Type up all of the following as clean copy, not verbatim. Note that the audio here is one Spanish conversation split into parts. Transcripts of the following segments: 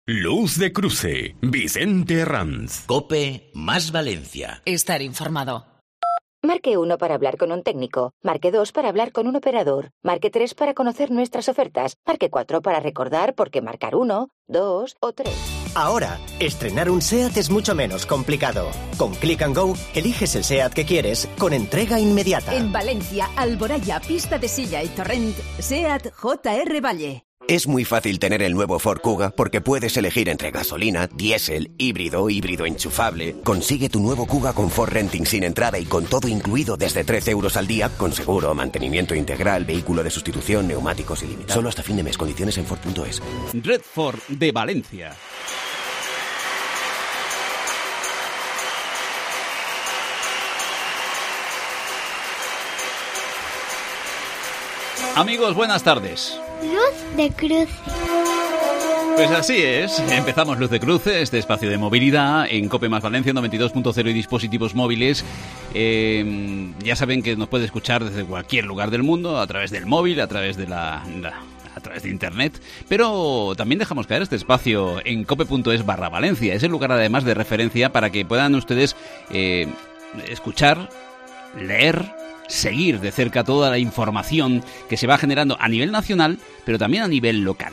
Luz de Cruce, Vicente Ranz. COPE más Valencia. Estar informado. Marque 1 para hablar con un técnico. Marque 2 para hablar con un operador. Marque 3 para conocer nuestras ofertas. Marque 4 para recordar por qué marcar 1, 2 o 3. Ahora, estrenar un SEAT es mucho menos complicado. Con Click & Go, eliges el SEAT que quieres con entrega inmediata. En Valencia, Alboraya, Pista de Silla y Torrent, SEAT JR Valle. Es muy fácil tener el nuevo Ford Kuga porque puedes elegir entre gasolina, diésel, híbrido enchufable. Consigue tu nuevo Kuga con Ford Renting sin entrada y con todo incluido desde 13 euros al día, con seguro, mantenimiento integral, vehículo de sustitución, neumáticos ilimitados. Solo hasta fin de mes. Condiciones en Ford.es. Red Ford de Valencia. Amigos, buenas tardes. Luz de Cruce. Pues así es, empezamos Luz de Cruce, este espacio de movilidad en COPE más Valencia 92.0 y dispositivos móviles. Ya saben que nos puede escuchar desde cualquier lugar del mundo, a través del móvil, a través de a través de internet, pero también dejamos caer este espacio en cope.es/Valencia. Es el lugar además de referencia para que puedan ustedes escuchar, leer, seguir de cerca toda la información que se va generando a nivel nacional, pero también a nivel local.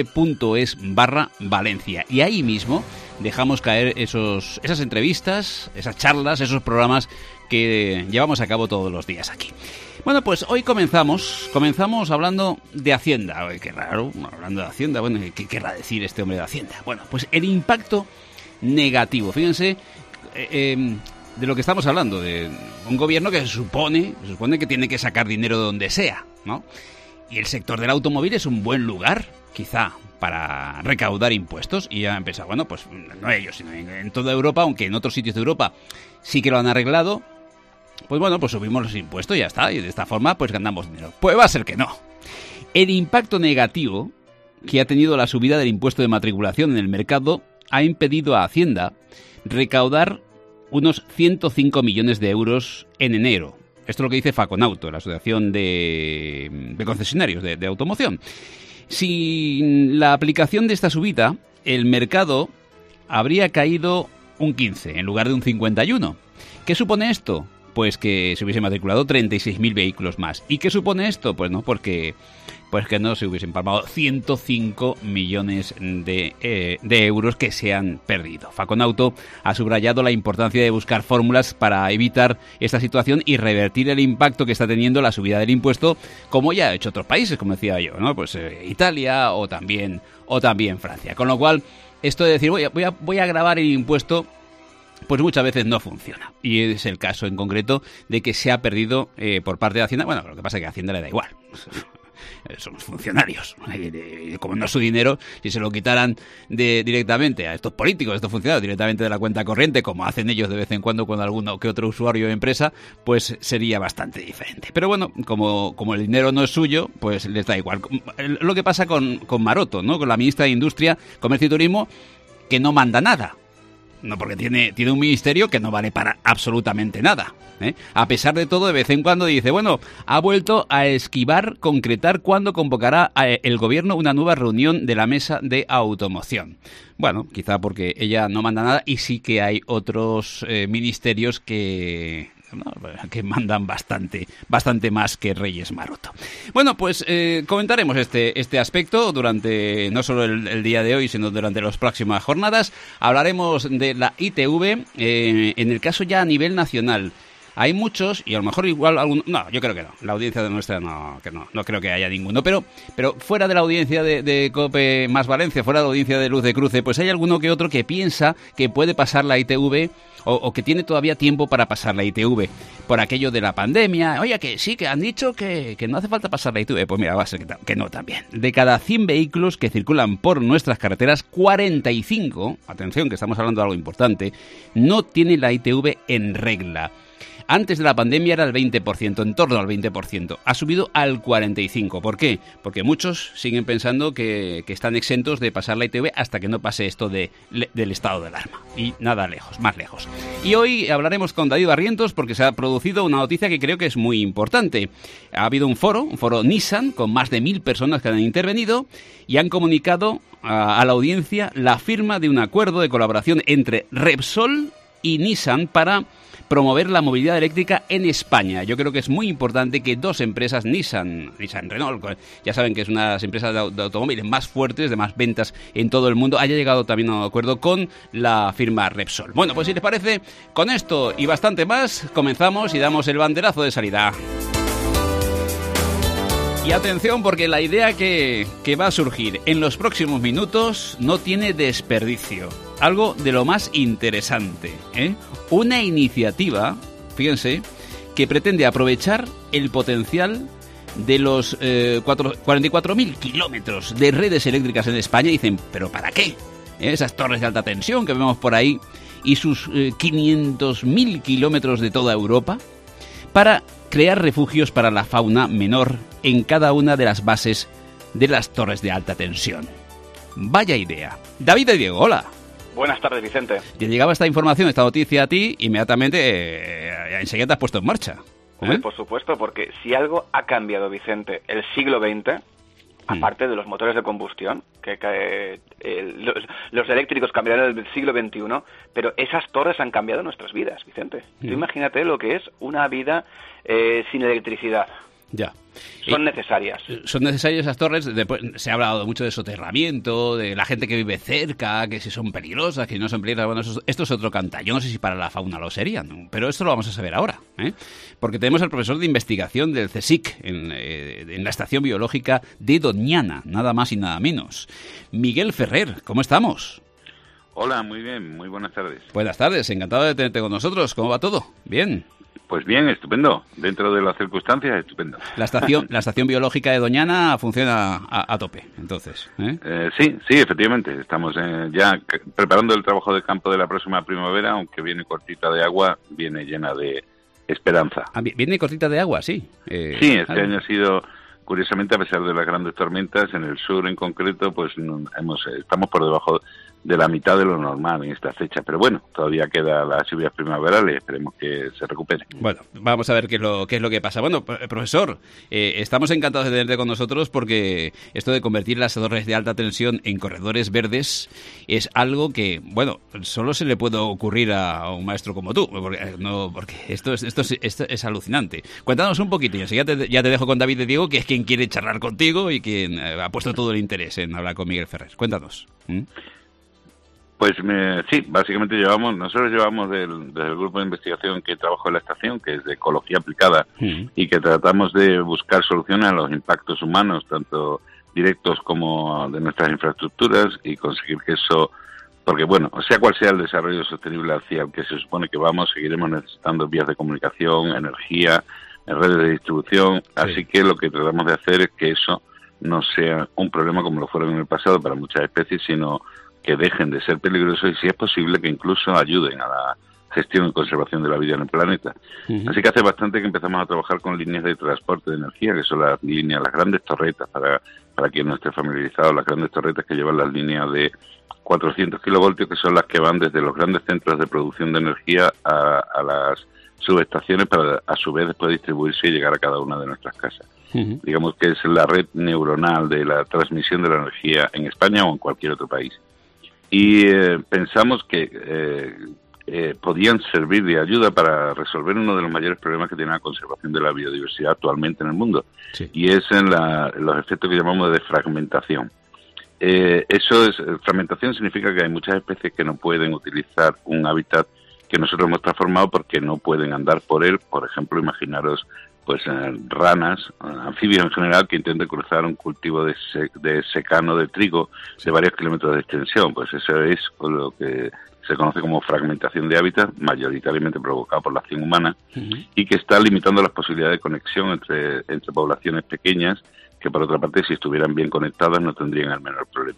cope.es/Valencia. Y ahí mismo dejamos caer esas entrevistas, esas charlas, esos programas que llevamos a cabo todos los días aquí. Bueno, pues hoy comenzamos hablando de Hacienda. Ay, qué raro, hablando de Hacienda. Bueno, ¿qué querrá decir este hombre de Hacienda? Bueno, pues el impacto negativo. Fíjense de lo que estamos hablando, de un gobierno que se supone que tiene que sacar dinero de donde sea, ¿no? Y el sector del automóvil es un buen lugar, quizá, para recaudar impuestos. Y ya han pensado, bueno, pues no ellos, sino en toda Europa, aunque en otros sitios de Europa sí que lo han arreglado, pues bueno, pues subimos los impuestos y ya está, y de esta forma pues ganamos dinero. Pues va a ser que no. El impacto negativo que ha tenido la subida del impuesto de matriculación en el mercado ha impedido a Hacienda recaudar unos 105 millones de euros en enero. Esto es lo que dice Faconauto, la asociación de concesionarios de automoción. Sin la aplicación de esta subida, el mercado habría caído un 15 en lugar de un 51. ¿Qué supone esto? Pues que se hubiesen matriculado 36.000 vehículos más. ¿Y qué supone esto? Pues no, porque que no se hubiesen palmado 105 millones de euros que se han perdido. Faconauto ha subrayado la importancia de buscar fórmulas para evitar esta situación y revertir el impacto que está teniendo la subida del impuesto, como ya ha hecho otros países, como decía yo, ¿no? Pues Italia o también Francia. Con lo cual, esto de decir voy a gravar el impuesto, pues muchas veces no funciona. Y es el caso en concreto de que se ha perdido por parte de Hacienda. Bueno, lo que pasa es que a Hacienda le da igual. Somos funcionarios. Como no es su dinero, si se lo quitaran directamente a estos políticos, a estos funcionarios, directamente de la cuenta corriente, como hacen ellos de vez en cuando con alguno que otro usuario de empresa, pues sería bastante diferente. Pero bueno, como el dinero no es suyo, pues les da igual. Lo que pasa con Maroto, ¿no? Con la ministra de Industria, Comercio y Turismo, que no manda nada. No, porque tiene un ministerio que no vale para absolutamente nada, ¿eh? A pesar de todo, de vez en cuando dice, bueno, ha vuelto a concretar cuándo convocará el gobierno una nueva reunión de la mesa de automoción. Bueno, quizá porque ella no manda nada y sí que hay otros ministerios que mandan bastante más que Reyes Maroto. Bueno, pues comentaremos este aspecto durante no solo el día de hoy, sino durante las próximas jornadas. Hablaremos de la ITV, en el caso ya a nivel nacional. Hay muchos, y a lo mejor igual algunos... No, yo creo que no. La audiencia de nuestra no creo que haya ninguno. Pero fuera de la audiencia de COPE más Valencia, fuera de la audiencia de Luz de Cruce, pues hay alguno que otro que piensa que puede pasar la ITV o que tiene todavía tiempo para pasar la ITV por aquello de la pandemia. Oye, que sí, que han dicho que no hace falta pasar la ITV. Pues mira, va a ser que no también. De cada 100 vehículos que circulan por nuestras carreteras, 45, atención que estamos hablando de algo importante, no tiene la ITV en regla. Antes de la pandemia era el 20%, en torno al 20%. Ha subido al 45%. ¿Por qué? Porque muchos siguen pensando que están exentos de pasar la ITV hasta que no pase esto del estado de alarma. Y nada lejos, más lejos. Y hoy hablaremos con David Barrientos porque se ha producido una noticia que creo que es muy importante. Ha habido un foro Nissan, con más de 1.000 personas que han intervenido y han comunicado a la audiencia la firma de un acuerdo de colaboración entre Repsol y Nissan para promover la movilidad eléctrica en España. Yo creo que es muy importante que dos empresas, Nissan Renault, ya saben que es una de las empresas de automóviles más fuertes, de más ventas en todo el mundo, haya llegado también a un acuerdo con la firma Repsol. Bueno, pues si les parece, con esto y bastante más, comenzamos y damos el banderazo de salida. Y atención, porque la idea que va a surgir en los próximos minutos no tiene desperdicio. Algo de lo más interesante, ¿eh? Una iniciativa, fíjense, que pretende aprovechar el potencial de los 44.000 kilómetros de redes eléctricas en España. Y dicen, ¿pero para qué? Esas torres de alta tensión que vemos por ahí y sus 500.000 kilómetros de toda Europa, para crear refugios para la fauna menor en cada una de las bases de las torres de alta tensión. Vaya idea. David de Diego, hola. Buenas tardes, Vicente. Te llegaba esta información, esta noticia a ti, inmediatamente enseguida te has puesto en marcha. Hombre, por supuesto, porque si algo ha cambiado, Vicente, el siglo XX, aparte de los motores de combustión, los eléctricos cambiarán el siglo XXI, pero esas torres han cambiado nuestras vidas, Vicente. Tú imagínate lo que es una vida sin electricidad. Ya. Son necesarias. Son necesarias esas torres. Después se ha hablado mucho de soterramiento, de la gente que vive cerca, que si son peligrosas, que no son peligrosas. Bueno, esto es otro cantar. Yo no sé si para la fauna lo serían, ¿no? Pero esto lo vamos a saber ahora, ¿eh? Porque tenemos al profesor de investigación del CSIC en la Estación Biológica de Doñana, nada más y nada menos. Miguel Ferrer, ¿cómo estamos? Hola, muy bien, muy buenas tardes. Buenas tardes, encantado de tenerte con nosotros. ¿Cómo va todo? ¿Bien? Pues bien, estupendo. Dentro de las circunstancias, estupendo. La estación biológica de Doñana funciona a tope, entonces, ¿eh? Sí, efectivamente. Estamos ya preparando el trabajo de campo de la próxima primavera, aunque viene cortita de agua, viene llena de esperanza. ¿Viene cortita de agua? Sí. Sí, este año ha sido, curiosamente, a pesar de las grandes tormentas, en el sur en concreto, pues estamos por debajo de la mitad de lo normal en esta fecha. Pero bueno, todavía queda las lluvias primaverales, esperemos que se recupere. Bueno, vamos a ver qué es lo que pasa. Bueno, profesor, estamos encantados de tenerte con nosotros porque esto de convertir las torres de alta tensión en corredores verdes es algo que, bueno, solo se le puede ocurrir a un maestro como tú, porque esto es alucinante. Cuéntanos un poquito, y así ya te dejo con David de Diego, que es quien quiere charlar contigo y quien ha puesto todo el interés en hablar con Miguel Ferrer. Cuéntanos. Pues sí, básicamente nosotros llevamos desde el grupo de investigación que trabajo en la estación, que es de ecología aplicada, y que tratamos de buscar soluciones a los impactos humanos, tanto directos como de nuestras infraestructuras, y conseguir que eso, porque bueno, sea cual sea el desarrollo sostenible hacia el que se supone que vamos, seguiremos necesitando vías de comunicación, energía, redes de distribución, así que lo que tratamos de hacer es que eso no sea un problema como lo fueron en el pasado para muchas especies, sino que dejen de ser peligrosos y, si es posible, que incluso ayuden a la gestión y conservación de la vida en el planeta. Así que hace bastante que empezamos a trabajar con líneas de transporte de energía, que son las grandes torretas, para quien no esté familiarizado, las grandes torretas que llevan las líneas de 400 kilovoltios, que son las que van desde los grandes centros de producción de energía a las subestaciones para, a su vez, después distribuirse y llegar a cada una de nuestras casas. Digamos que es la red neuronal de la transmisión de la energía en España o en cualquier otro país. Y pensamos que podían servir de ayuda para resolver uno de los mayores problemas que tiene la conservación de la biodiversidad actualmente en el mundo, y es en los efectos que llamamos de fragmentación. Fragmentación significa que hay muchas especies que no pueden utilizar un hábitat que nosotros hemos transformado porque no pueden andar por él. Por ejemplo, imaginaros ranas, anfibios en general, que intenten cruzar un cultivo de secano de trigo de varios kilómetros de extensión. Pues eso es lo que se conoce como fragmentación de hábitat, mayoritariamente provocada por la acción humana, y que está limitando las posibilidades de conexión entre poblaciones pequeñas, que por otra parte, si estuvieran bien conectadas, no tendrían el menor problema.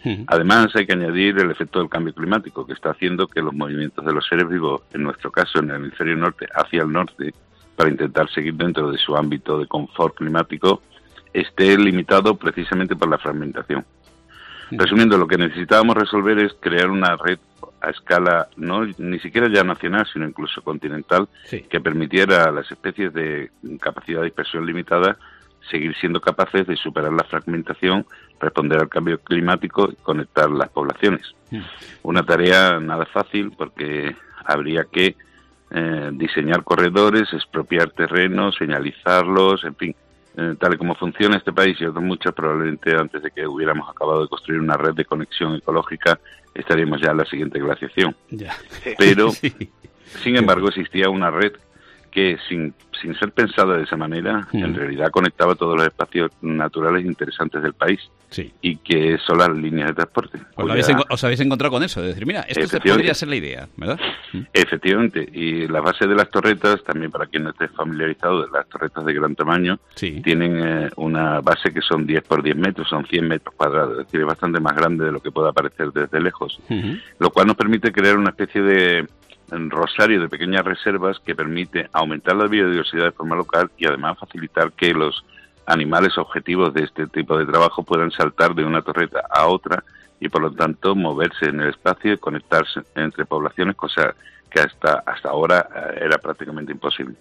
Además, hay que añadir el efecto del cambio climático, que está haciendo que los movimientos de los seres vivos, en nuestro caso en el hemisferio norte, hacia el norte, para intentar seguir dentro de su ámbito de confort climático, esté limitado precisamente por la fragmentación. Resumiendo, lo que necesitábamos resolver es crear una red a escala, ni siquiera ya nacional, sino incluso continental, que permitiera a las especies de capacidad de dispersión limitada seguir siendo capaces de superar la fragmentación, responder al cambio climático y conectar las poblaciones. Una tarea nada fácil, porque habría que diseñar corredores, expropiar terrenos, señalizarlos, en fin. Tal y como funciona este país y otros muchos, probablemente antes de que hubiéramos acabado de construir una red de conexión ecológica, estaríamos ya en la siguiente glaciación. Pero, sin embargo, existía una red que, sin ser pensada de esa manera, en realidad conectaba todos los espacios naturales interesantes del país, y que son las líneas de transporte. Os habéis encontrado con eso, de decir, mira, esto podría ser la idea, ¿verdad? Efectivamente, y la base de las torretas, también para quien no esté familiarizado, las torretas de gran tamaño, tienen una base que son 10 por 10 metros, son 100 metros cuadrados, es decir, es bastante más grande de lo que pueda parecer desde lejos, lo cual nos permite crear una especie de rosario de pequeñas reservas que permite aumentar la biodiversidad de forma local y además facilitar que los animales objetivos de este tipo de trabajo puedan saltar de una torreta a otra y por lo tanto moverse en el espacio y conectarse entre poblaciones, cosa que hasta ahora era prácticamente imposible.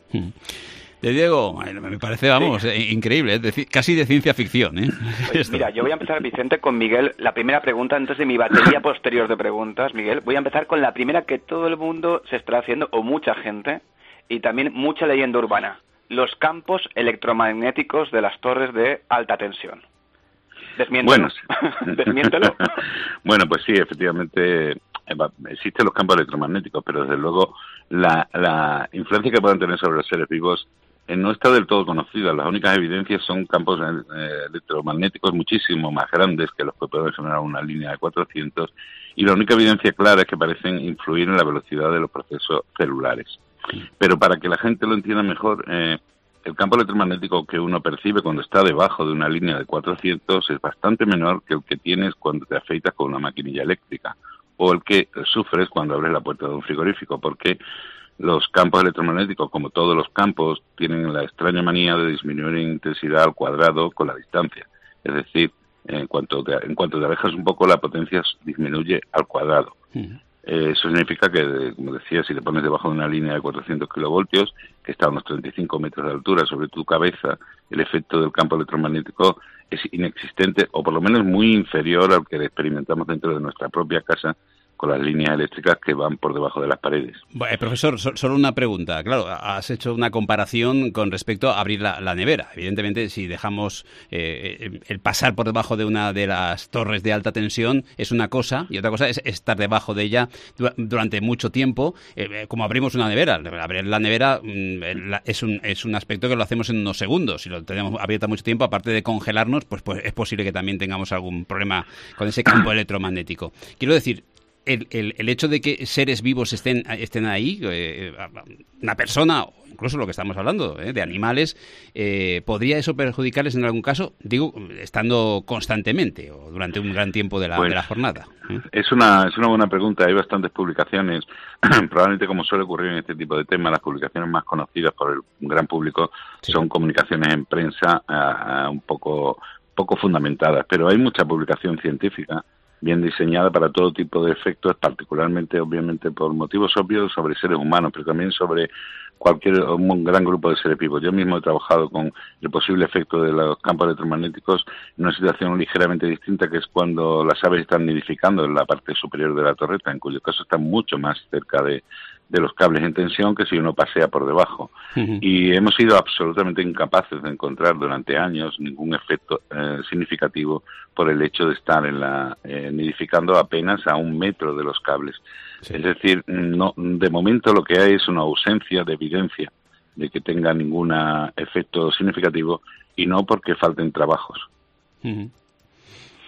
Diego, me parece, increíble, es decir, casi de ciencia ficción, ¿eh? Mira, yo voy a empezar, Vicente, con Miguel. La primera pregunta, antes de mi batería posterior de preguntas, Miguel, voy a empezar con la primera que todo el mundo se está haciendo, o mucha gente, y también mucha leyenda urbana. Los campos electromagnéticos de las torres de alta tensión. Desmiéntelo. Desmiéntelo. Bueno, pues sí, efectivamente existen los campos electromagnéticos, pero desde luego la influencia que puedan tener sobre los seres vivos no está del todo conocida. Las únicas evidencias son campos electromagnéticos muchísimo más grandes que los que puede generar una línea de 400, y la única evidencia clara es que parecen influir en la velocidad de los procesos celulares. Pero para que la gente lo entienda mejor, el campo electromagnético que uno percibe cuando está debajo de una línea de 400 es bastante menor que el que tienes cuando te afeitas con una maquinilla eléctrica, o el que sufres cuando abres la puerta de un frigorífico, porque los campos electromagnéticos, como todos los campos, tienen la extraña manía de disminuir en intensidad al cuadrado con la distancia. Es decir, en cuanto te alejas un poco, la potencia disminuye al cuadrado. Eso significa que, como decía, si te pones debajo de una línea de 400 kilovoltios, que está a unos 35 metros de altura sobre tu cabeza, el efecto del campo electromagnético es inexistente, o por lo menos muy inferior al que experimentamos dentro de nuestra propia casa con las líneas eléctricas que van por debajo de las paredes. Profesor, solo una pregunta. Claro, has hecho una comparación con respecto a abrir la nevera. Evidentemente, si dejamos el pasar por debajo de una de las torres de alta tensión es una cosa, y otra cosa es estar debajo de ella durante mucho tiempo, como abrimos una nevera. Abrir la nevera es un aspecto que lo hacemos en unos segundos. Si lo tenemos abierta mucho tiempo, aparte de congelarnos, pues es posible que también tengamos algún problema con ese campo electromagnético. Quiero decir, el hecho de que seres vivos estén ahí, una persona, o incluso lo que estamos hablando, de animales, ¿podría eso perjudicarles en algún caso? Digo, estando constantemente o durante un gran tiempo de la jornada. Es una buena pregunta. Hay bastantes publicaciones. Probablemente, como suele ocurrir en este tipo de temas, las publicaciones más conocidas por el gran público son comunicaciones en prensa un poco fundamentadas, pero hay mucha publicación científica bien diseñada para todo tipo de efectos, particularmente, obviamente, por motivos obvios sobre seres humanos, pero también sobre un gran grupo de seres vivos. Yo mismo he trabajado con el posible efecto de los campos electromagnéticos en una situación ligeramente distinta, que es cuando las aves están nidificando en la parte superior de la torreta, en cuyo caso están mucho más cerca de los cables en tensión que si uno pasea por debajo. Y hemos sido absolutamente incapaces de encontrar durante años ningún efecto significativo por el hecho de estar nidificando apenas a 1 metro de los cables. Es decir, no, de momento lo que hay es una ausencia de evidencia de que tenga ningún efecto significativo, y no porque falten trabajos.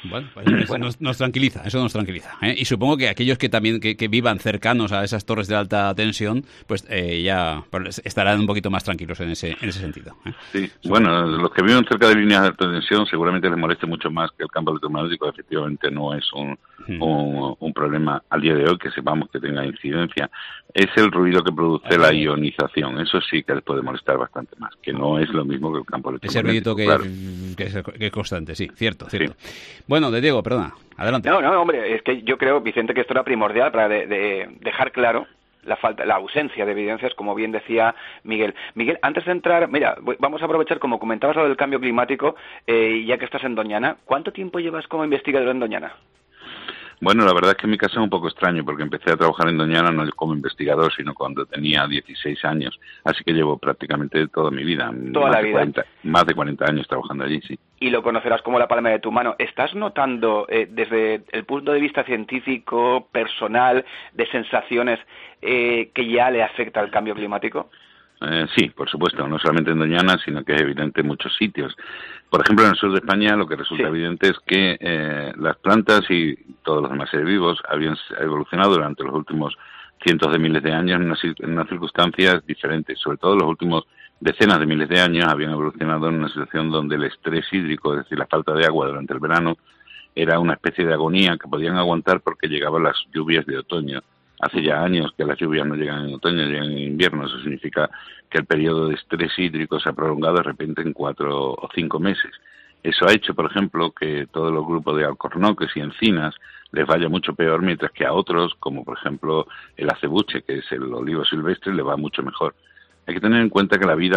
Bueno, pues eso nos tranquiliza, ¿eh? Y supongo que aquellos que también que vivan cercanos a esas torres de alta tensión, pues ya estarán un poquito más tranquilos en ese sentido, ¿eh? Sí, bueno, los que viven cerca de líneas de alta tensión seguramente les moleste mucho más que el campo electromagnético. Efectivamente no es un problema al día de hoy que sepamos que tenga incidencia. Es el ruido que produce la ionización. Eso sí que les puede molestar bastante más, que no es lo mismo que el campo electromagnético. Ese ruidito que es constante, sí, cierto. Sí. Bueno, de Diego, perdona, adelante. No, hombre, es que yo creo, Vicente, que esto era primordial para dejar claro la ausencia de evidencias, como bien decía Miguel. Miguel, antes de entrar, mira, vamos a aprovechar, como comentabas lo del cambio climático, ya que estás en Doñana. ¿Cuánto tiempo llevas como investigador en Doñana? Bueno, la verdad es que en mi caso es un poco extraño, porque empecé a trabajar en Doñana no como investigador, sino cuando tenía 16 años. Así que llevo prácticamente toda mi vida. Más de 40 años trabajando allí, sí. Y lo conocerás como la palma de tu mano. ¿Estás notando, desde el punto de vista científico, personal, de sensaciones, que ya le afecta el cambio climático? Sí, por supuesto, no solamente en Doñana, sino que es evidente en muchos sitios. Por ejemplo, en el sur de España lo que resulta evidente es que las plantas y todos los demás seres vivos habían evolucionado durante los últimos cientos de miles de años en unas circunstancias diferentes. Sobre todo los últimos decenas de miles de años habían evolucionado en una situación donde el estrés hídrico, es decir, la falta de agua durante el verano, era una especie de agonía que podían aguantar porque llegaban las lluvias de otoño. Hace ya años que las lluvias no llegan en otoño, llegan en invierno. Eso significa que el periodo de estrés hídrico se ha prolongado de repente en 4 o 5 meses. Eso ha hecho, por ejemplo, que todos los grupos de alcornoques y encinas les vaya mucho peor, mientras que a otros, como por ejemplo el acebuche, que es el olivo silvestre, le va mucho mejor. Hay que tener en cuenta que la vida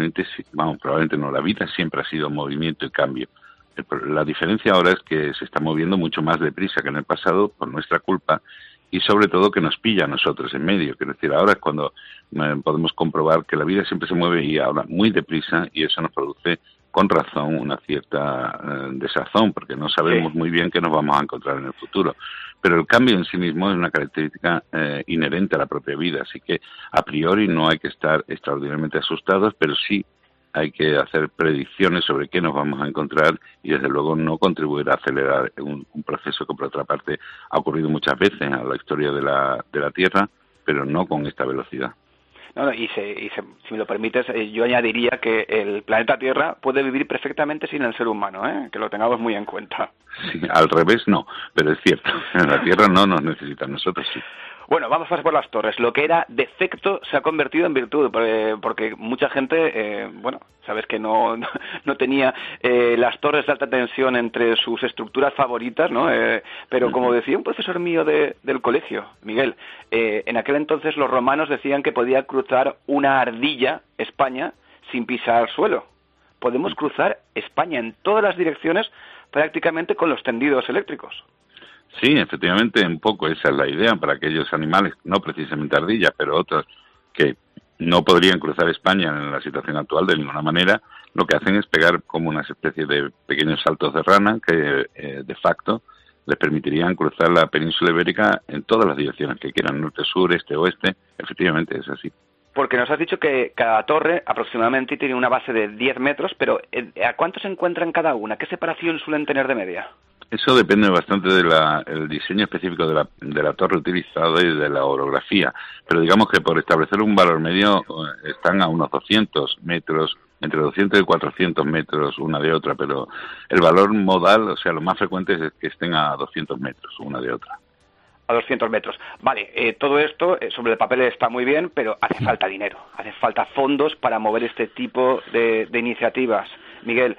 la vida siempre ha sido movimiento y cambio. La diferencia ahora es que se está moviendo mucho más deprisa que en el pasado por nuestra culpa, y sobre todo que nos pilla a nosotros en medio. Quiero decir, ahora es cuando podemos comprobar que la vida siempre se mueve y ahora muy deprisa, y eso nos produce con razón una cierta desazón, porque no sabemos muy bien qué nos vamos a encontrar en el futuro. Pero el cambio en sí mismo es una característica inherente a la propia vida, así que a priori no hay que estar extraordinariamente asustados, pero sí hay que hacer predicciones sobre qué nos vamos a encontrar y desde luego no contribuir a acelerar un proceso que por otra parte ha ocurrido muchas veces en la historia de la Tierra, pero no con esta velocidad. No, si me lo permites, yo añadiría que el planeta Tierra puede vivir perfectamente sin el ser humano, que lo tengamos muy en cuenta. Sí, al revés no, pero es cierto, la Tierra no nos necesita, nosotros sí. Bueno, vamos a pasar por las torres. Lo que era defecto se ha convertido en virtud, porque mucha gente, sabes que no tenía las torres de alta tensión entre sus estructuras favoritas, ¿no? Pero como decía un profesor mío del colegio, Miguel, en aquel entonces los romanos decían que podía cruzar una ardilla España sin pisar suelo. Podemos cruzar España en todas las direcciones prácticamente con los tendidos eléctricos. Sí, efectivamente, un poco esa es la idea para aquellos animales, no precisamente ardillas, pero otros que no podrían cruzar España en la situación actual de ninguna manera. Lo que hacen es pegar como unas especies de pequeños saltos de rana que de facto les permitirían cruzar la península ibérica en todas las direcciones que quieran, norte, sur, este, oeste. Efectivamente es así. Porque nos has dicho que cada torre aproximadamente tiene una base de 10 metros, pero ¿a cuánto se encuentran cada una? ¿Qué separación suelen tener de media? Eso depende bastante del diseño específico de la torre utilizada y de la orografía. Pero digamos que por establecer un valor medio están a unos 200 metros, entre 200 y 400 metros una de otra, pero el valor modal, o sea, lo más frecuente es que estén a 200 metros una de otra. A 200 metros. Vale, todo esto sobre el papel está muy bien, pero hace falta dinero, hace falta fondos para mover este tipo de iniciativas. Miguel,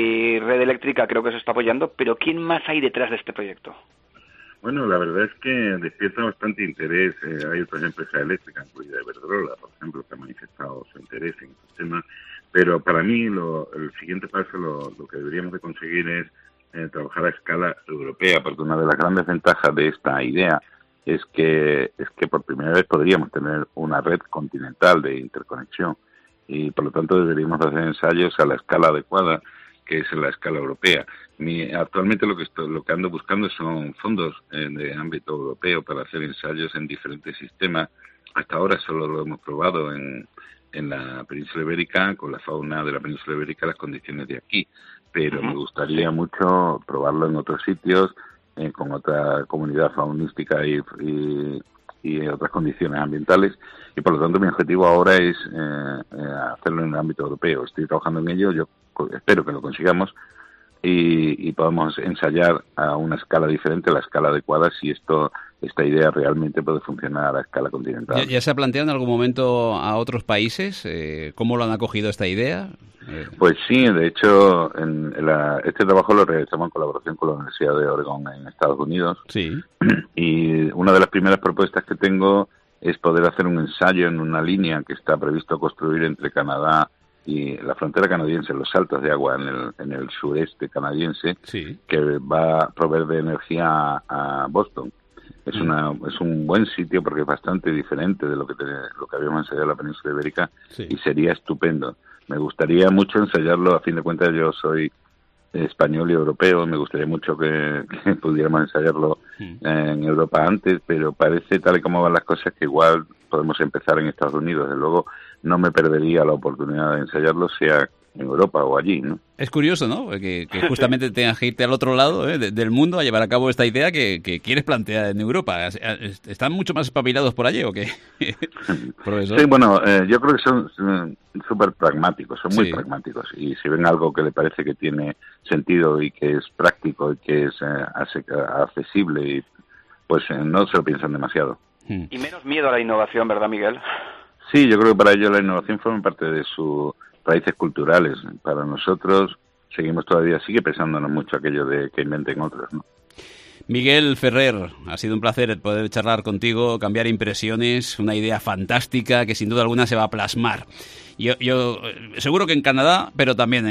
y Red Eléctrica creo que se está apoyando, pero ¿quién más hay detrás de este proyecto? Bueno, la verdad es que despierta bastante interés. Hay otras empresas eléctricas, incluida Iberdrola, por ejemplo, que han manifestado su interés en estos temas. Pero para mí el siguiente paso, lo que deberíamos de conseguir es trabajar a escala europea, porque una de las grandes ventajas de esta idea es que por primera vez podríamos tener una red continental de interconexión y por lo tanto deberíamos hacer ensayos a la escala adecuada, que es en la escala europea. Actualmente lo que ando buscando son fondos de ámbito europeo para hacer ensayos en diferentes sistemas. Hasta ahora solo lo hemos probado en la península ibérica, con la fauna de la península ibérica, las condiciones de aquí. pero me gustaría mucho probarlo en otros sitios, con otra comunidad faunística y otras condiciones ambientales, y por lo tanto mi objetivo ahora es hacerlo en el ámbito europeo. Estoy trabajando en ello, yo espero que lo consigamos y podamos ensayar a una escala diferente, la escala adecuada, si esta idea realmente puede funcionar a escala continental. ¿Ya se ha planteado en algún momento a otros países? ¿Cómo lo han acogido esta idea? Pues sí, de hecho, este trabajo lo realizamos en colaboración con la Universidad de Oregón en Estados Unidos. Sí. Y una de las primeras propuestas que tengo es poder hacer un ensayo en una línea que está previsto construir entre Canadá y la frontera canadiense, los saltos de agua en el sureste canadiense, sí, que va a proveer de energía a Boston. Es un buen sitio porque es bastante diferente de lo que habíamos ensayado en la península ibérica, sí, y sería estupendo. Me gustaría mucho ensayarlo, a fin de cuentas yo soy español y europeo, me gustaría mucho que pudiéramos ensayarlo en Europa antes, pero parece, tal y como van las cosas, que igual podemos empezar en Estados Unidos. Desde luego no me perdería la oportunidad de ensayarlo, sea en Europa o allí, ¿no? Es curioso, ¿no? Que justamente tengas que irte al otro lado del mundo a llevar a cabo esta idea que quieres plantear en Europa. ¿Están mucho más espabilados por allí o qué, profesor? Sí, bueno, yo creo que son súper pragmáticos, son muy pragmáticos. Y si ven algo que le parece que tiene sentido y que es práctico y que es accesible, y pues no se lo piensan demasiado. Y menos miedo a la innovación, ¿verdad, Miguel? Sí, yo creo que para ellos la innovación forma parte de sus raíces culturales. Para nosotros sigue pesándonos mucho aquello de que inventen otros, ¿no? Miguel Ferrer, ha sido un placer poder charlar contigo, cambiar impresiones, una idea fantástica que sin duda alguna se va a plasmar. Yo seguro que en Canadá, pero también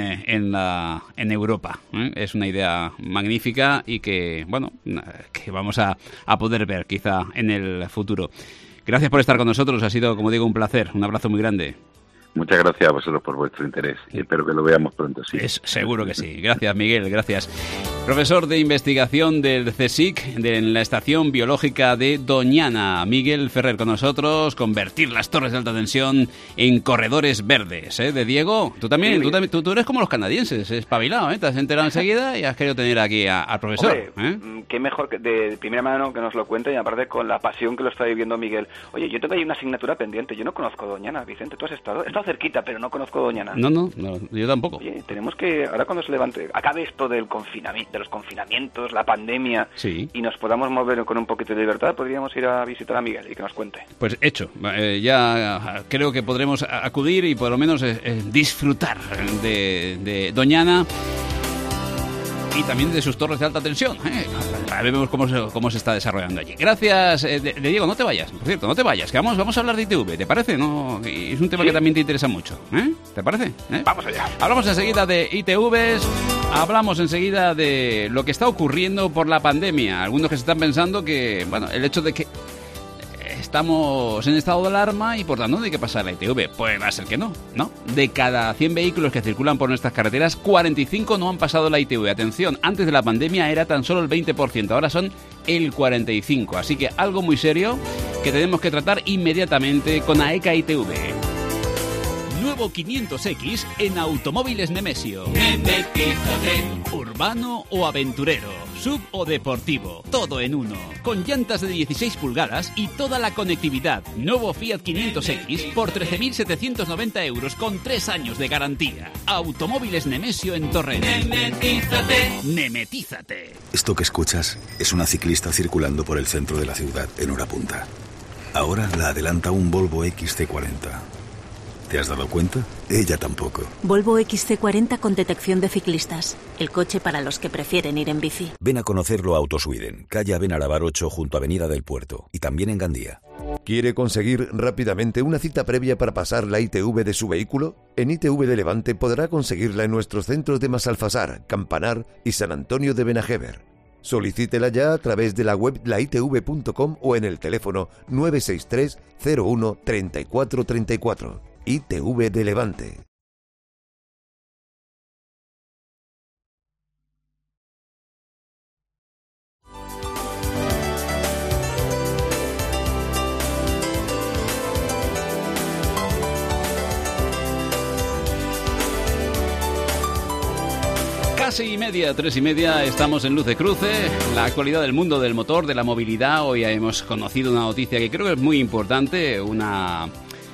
en Europa. Es una idea magnífica y que, bueno, que vamos a poder ver quizá en el futuro. Gracias por estar con nosotros, ha sido, como digo, un placer. Un abrazo muy grande. Muchas gracias a vosotros por vuestro interés y espero que lo veamos pronto, sí. Seguro que sí. Gracias, Miguel, gracias. Profesor de investigación del CSIC, de la Estación Biológica de Doñana. Miguel Ferrer con nosotros, convertir las torres de alta tensión en corredores verdes. De Diego, tú también, tú eres como los canadienses, espabilado, te has enterado enseguida y has querido tener aquí al profesor. Hombre, qué mejor que de primera mano que nos lo cuente, y aparte con la pasión que lo está viviendo Miguel. Oye, yo tengo ahí una asignatura pendiente, yo no conozco Doñana, Vicente, ¿tú has estado? He estado cerquita, pero no conozco Doñana. No, yo tampoco. Oye, tenemos que, ahora cuando se levante, acabe esto del confinamiento, de los confinamientos, la pandemia, y nos podamos mover con un poquito de libertad, podríamos ir a visitar a Miguel y que nos cuente. Pues hecho, ya creo que podremos acudir y por lo menos disfrutar de Doñana y también de sus torres de alta tensión. Vemos cómo se está desarrollando allí. Gracias, Diego, no te vayas, por cierto, no te vayas, que vamos a hablar de ITV, ¿te parece? No, es un tema que también te interesa mucho, ¿te parece? Vamos allá. Hablamos enseguida de ITVs, hablamos enseguida de lo que está ocurriendo por la pandemia. Algunos que se están pensando que, bueno, el hecho de que estamos en estado de alarma y por tanto no hay que pasar la ITV. Pues va a ser que no. De cada 100 vehículos que circulan por nuestras carreteras, 45 no han pasado la ITV. Atención, antes de la pandemia era tan solo el 20%, ahora son el 45%. Así que algo muy serio que tenemos que tratar inmediatamente con AECA ITV. Nuevo 500X en Automóviles Nemesio. Nemetízate. Urbano o aventurero, sub o deportivo, todo en uno. Con llantas de 16 pulgadas y toda la conectividad. Nuevo Fiat 500X por 13.790 euros con 3 años de garantía. Automóviles Nemesio en Torrent. Nemetízate. Esto que escuchas es una ciclista circulando por el centro de la ciudad en hora punta. Ahora la adelanta un Volvo XC40. ¿Te has dado cuenta? Ella tampoco. Volvo XC40 con detección de ciclistas. El coche para los que prefieren ir en bici. Ven a conocerlo a Autosweden, calle Abenarabar 8 junto a Avenida del Puerto. Y también en Gandía. ¿Quiere conseguir rápidamente una cita previa para pasar la ITV de su vehículo? En ITV de Levante podrá conseguirla en nuestros centros de Masalfasar, Campanar y San Antonio de Benajever. Solicítela ya a través de la web laitv.com o en el teléfono 963 01 34 34. ITV de Levante. Casi media, 3:30, estamos en Luz de Cruce, la actualidad del mundo del motor, de la movilidad. Hoy hemos conocido una noticia que creo que es muy importante, una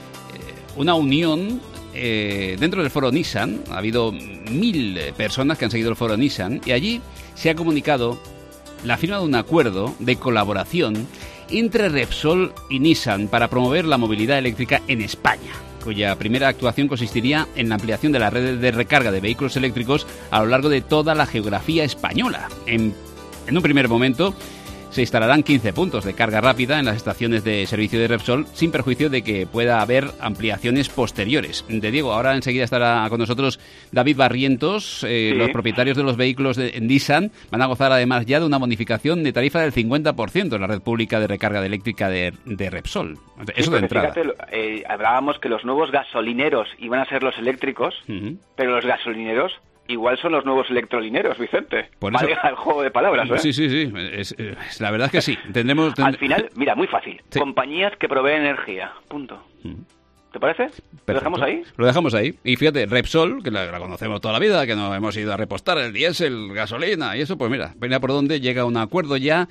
unión dentro del foro Nissan. Ha habido 1.000 personas que han seguido el foro Nissan y allí se ha comunicado la firma de un acuerdo de colaboración entre Repsol y Nissan para promover la movilidad eléctrica en España, cuya primera actuación consistiría en la ampliación de la red de recarga de vehículos eléctricos a lo largo de toda la geografía española. En un primer momento se instalarán 15 puntos de carga rápida en las estaciones de servicio de Repsol, sin perjuicio de que pueda haber ampliaciones posteriores. De Diego, ahora enseguida estará con nosotros David Barrientos. Sí. Los propietarios de los vehículos de Nissan van a gozar además ya de una bonificación de tarifa del 50% en la red pública de recarga eléctrica de Repsol. Eso de entrada. Fíjate, hablábamos que los nuevos gasolineros iban a ser los eléctricos, pero los gasolineros igual son los nuevos electrolineros, Vicente. Vale el juego de palabras, ¿eh? Sí. La verdad es que sí. Al final, mira, muy fácil. Sí. Compañías que proveen energía. Punto. ¿Te parece? ¿Lo dejamos ahí? Lo dejamos ahí. Y fíjate, Repsol, que la conocemos toda la vida, que nos hemos ido a repostar el diésel, gasolina y eso, pues mira por dónde llega un acuerdo ya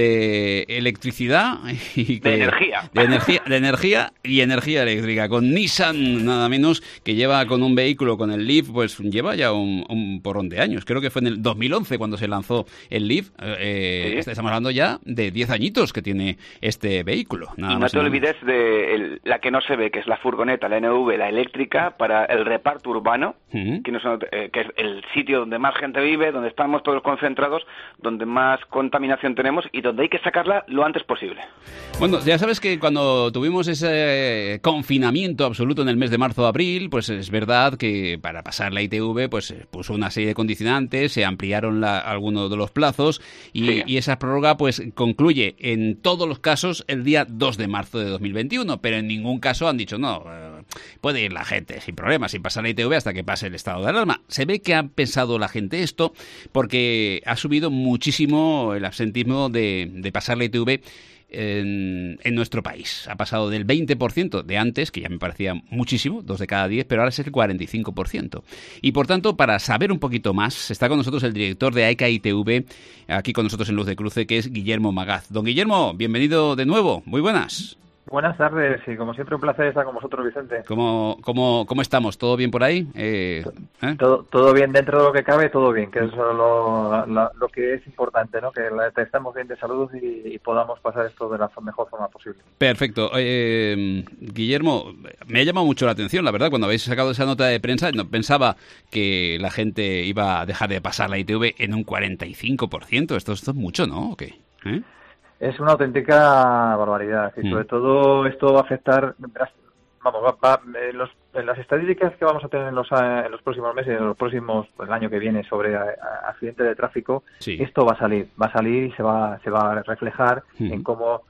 de electricidad y de energía. De energía y energía eléctrica. Con Nissan, nada menos, que lleva con un vehículo, con el Leaf, pues lleva ya un porrón de años. Creo que fue en el 2011 cuando se lanzó el Leaf. ¿Sí? Estamos hablando ya de 10 años que tiene este vehículo. Nada y no te olvides de la que no se ve, que es la furgoneta, la NV, la eléctrica, para el reparto urbano, que es el sitio donde más gente vive, donde estamos todos concentrados, donde más contaminación tenemos y donde hay que sacarla lo antes posible. Bueno, ya sabes que cuando tuvimos ese confinamiento absoluto en el mes de marzo-abril, pues es verdad que para pasar la ITV pues puso una serie de condicionantes, se ampliaron algunos de los plazos y esa prórroga pues concluye en todos los casos el día 2 de marzo de 2021, pero en ningún caso han dicho no, puede ir la gente sin problemas, sin pasar la ITV hasta que pase el estado de alarma. Se ve que ha pensado la gente esto porque ha subido muchísimo el absentismo de pasar la ITV en nuestro país. Ha pasado del 20% de antes, que ya me parecía muchísimo, 2 de cada 10, pero ahora es el 45%. Y por tanto, para saber un poquito más, está con nosotros el director de AECA ITV, aquí con nosotros en Luz de Cruce, que es Guillermo Magaz. Don Guillermo, bienvenido de nuevo. Muy buenas. Buenas tardes y como siempre un placer estar con vosotros, Vicente. ¿Cómo estamos? ¿Todo bien por ahí? Todo bien, dentro de lo que cabe, todo bien, que es lo que es importante, ¿no? Que estemos bien de salud y podamos pasar esto de la mejor forma posible. Perfecto. Guillermo, me ha llamado mucho la atención, la verdad, cuando habéis sacado esa nota de prensa, no pensaba que la gente iba a dejar de pasar la ITV en un 45%. Esto es mucho, ¿no? ¿O qué? Es una auténtica barbaridad y sobre todo esto va a afectar, en las estadísticas que vamos a tener en los próximos meses, en los próximos, el año que viene sobre accidentes de tráfico, esto va a salir y se va a reflejar en cómo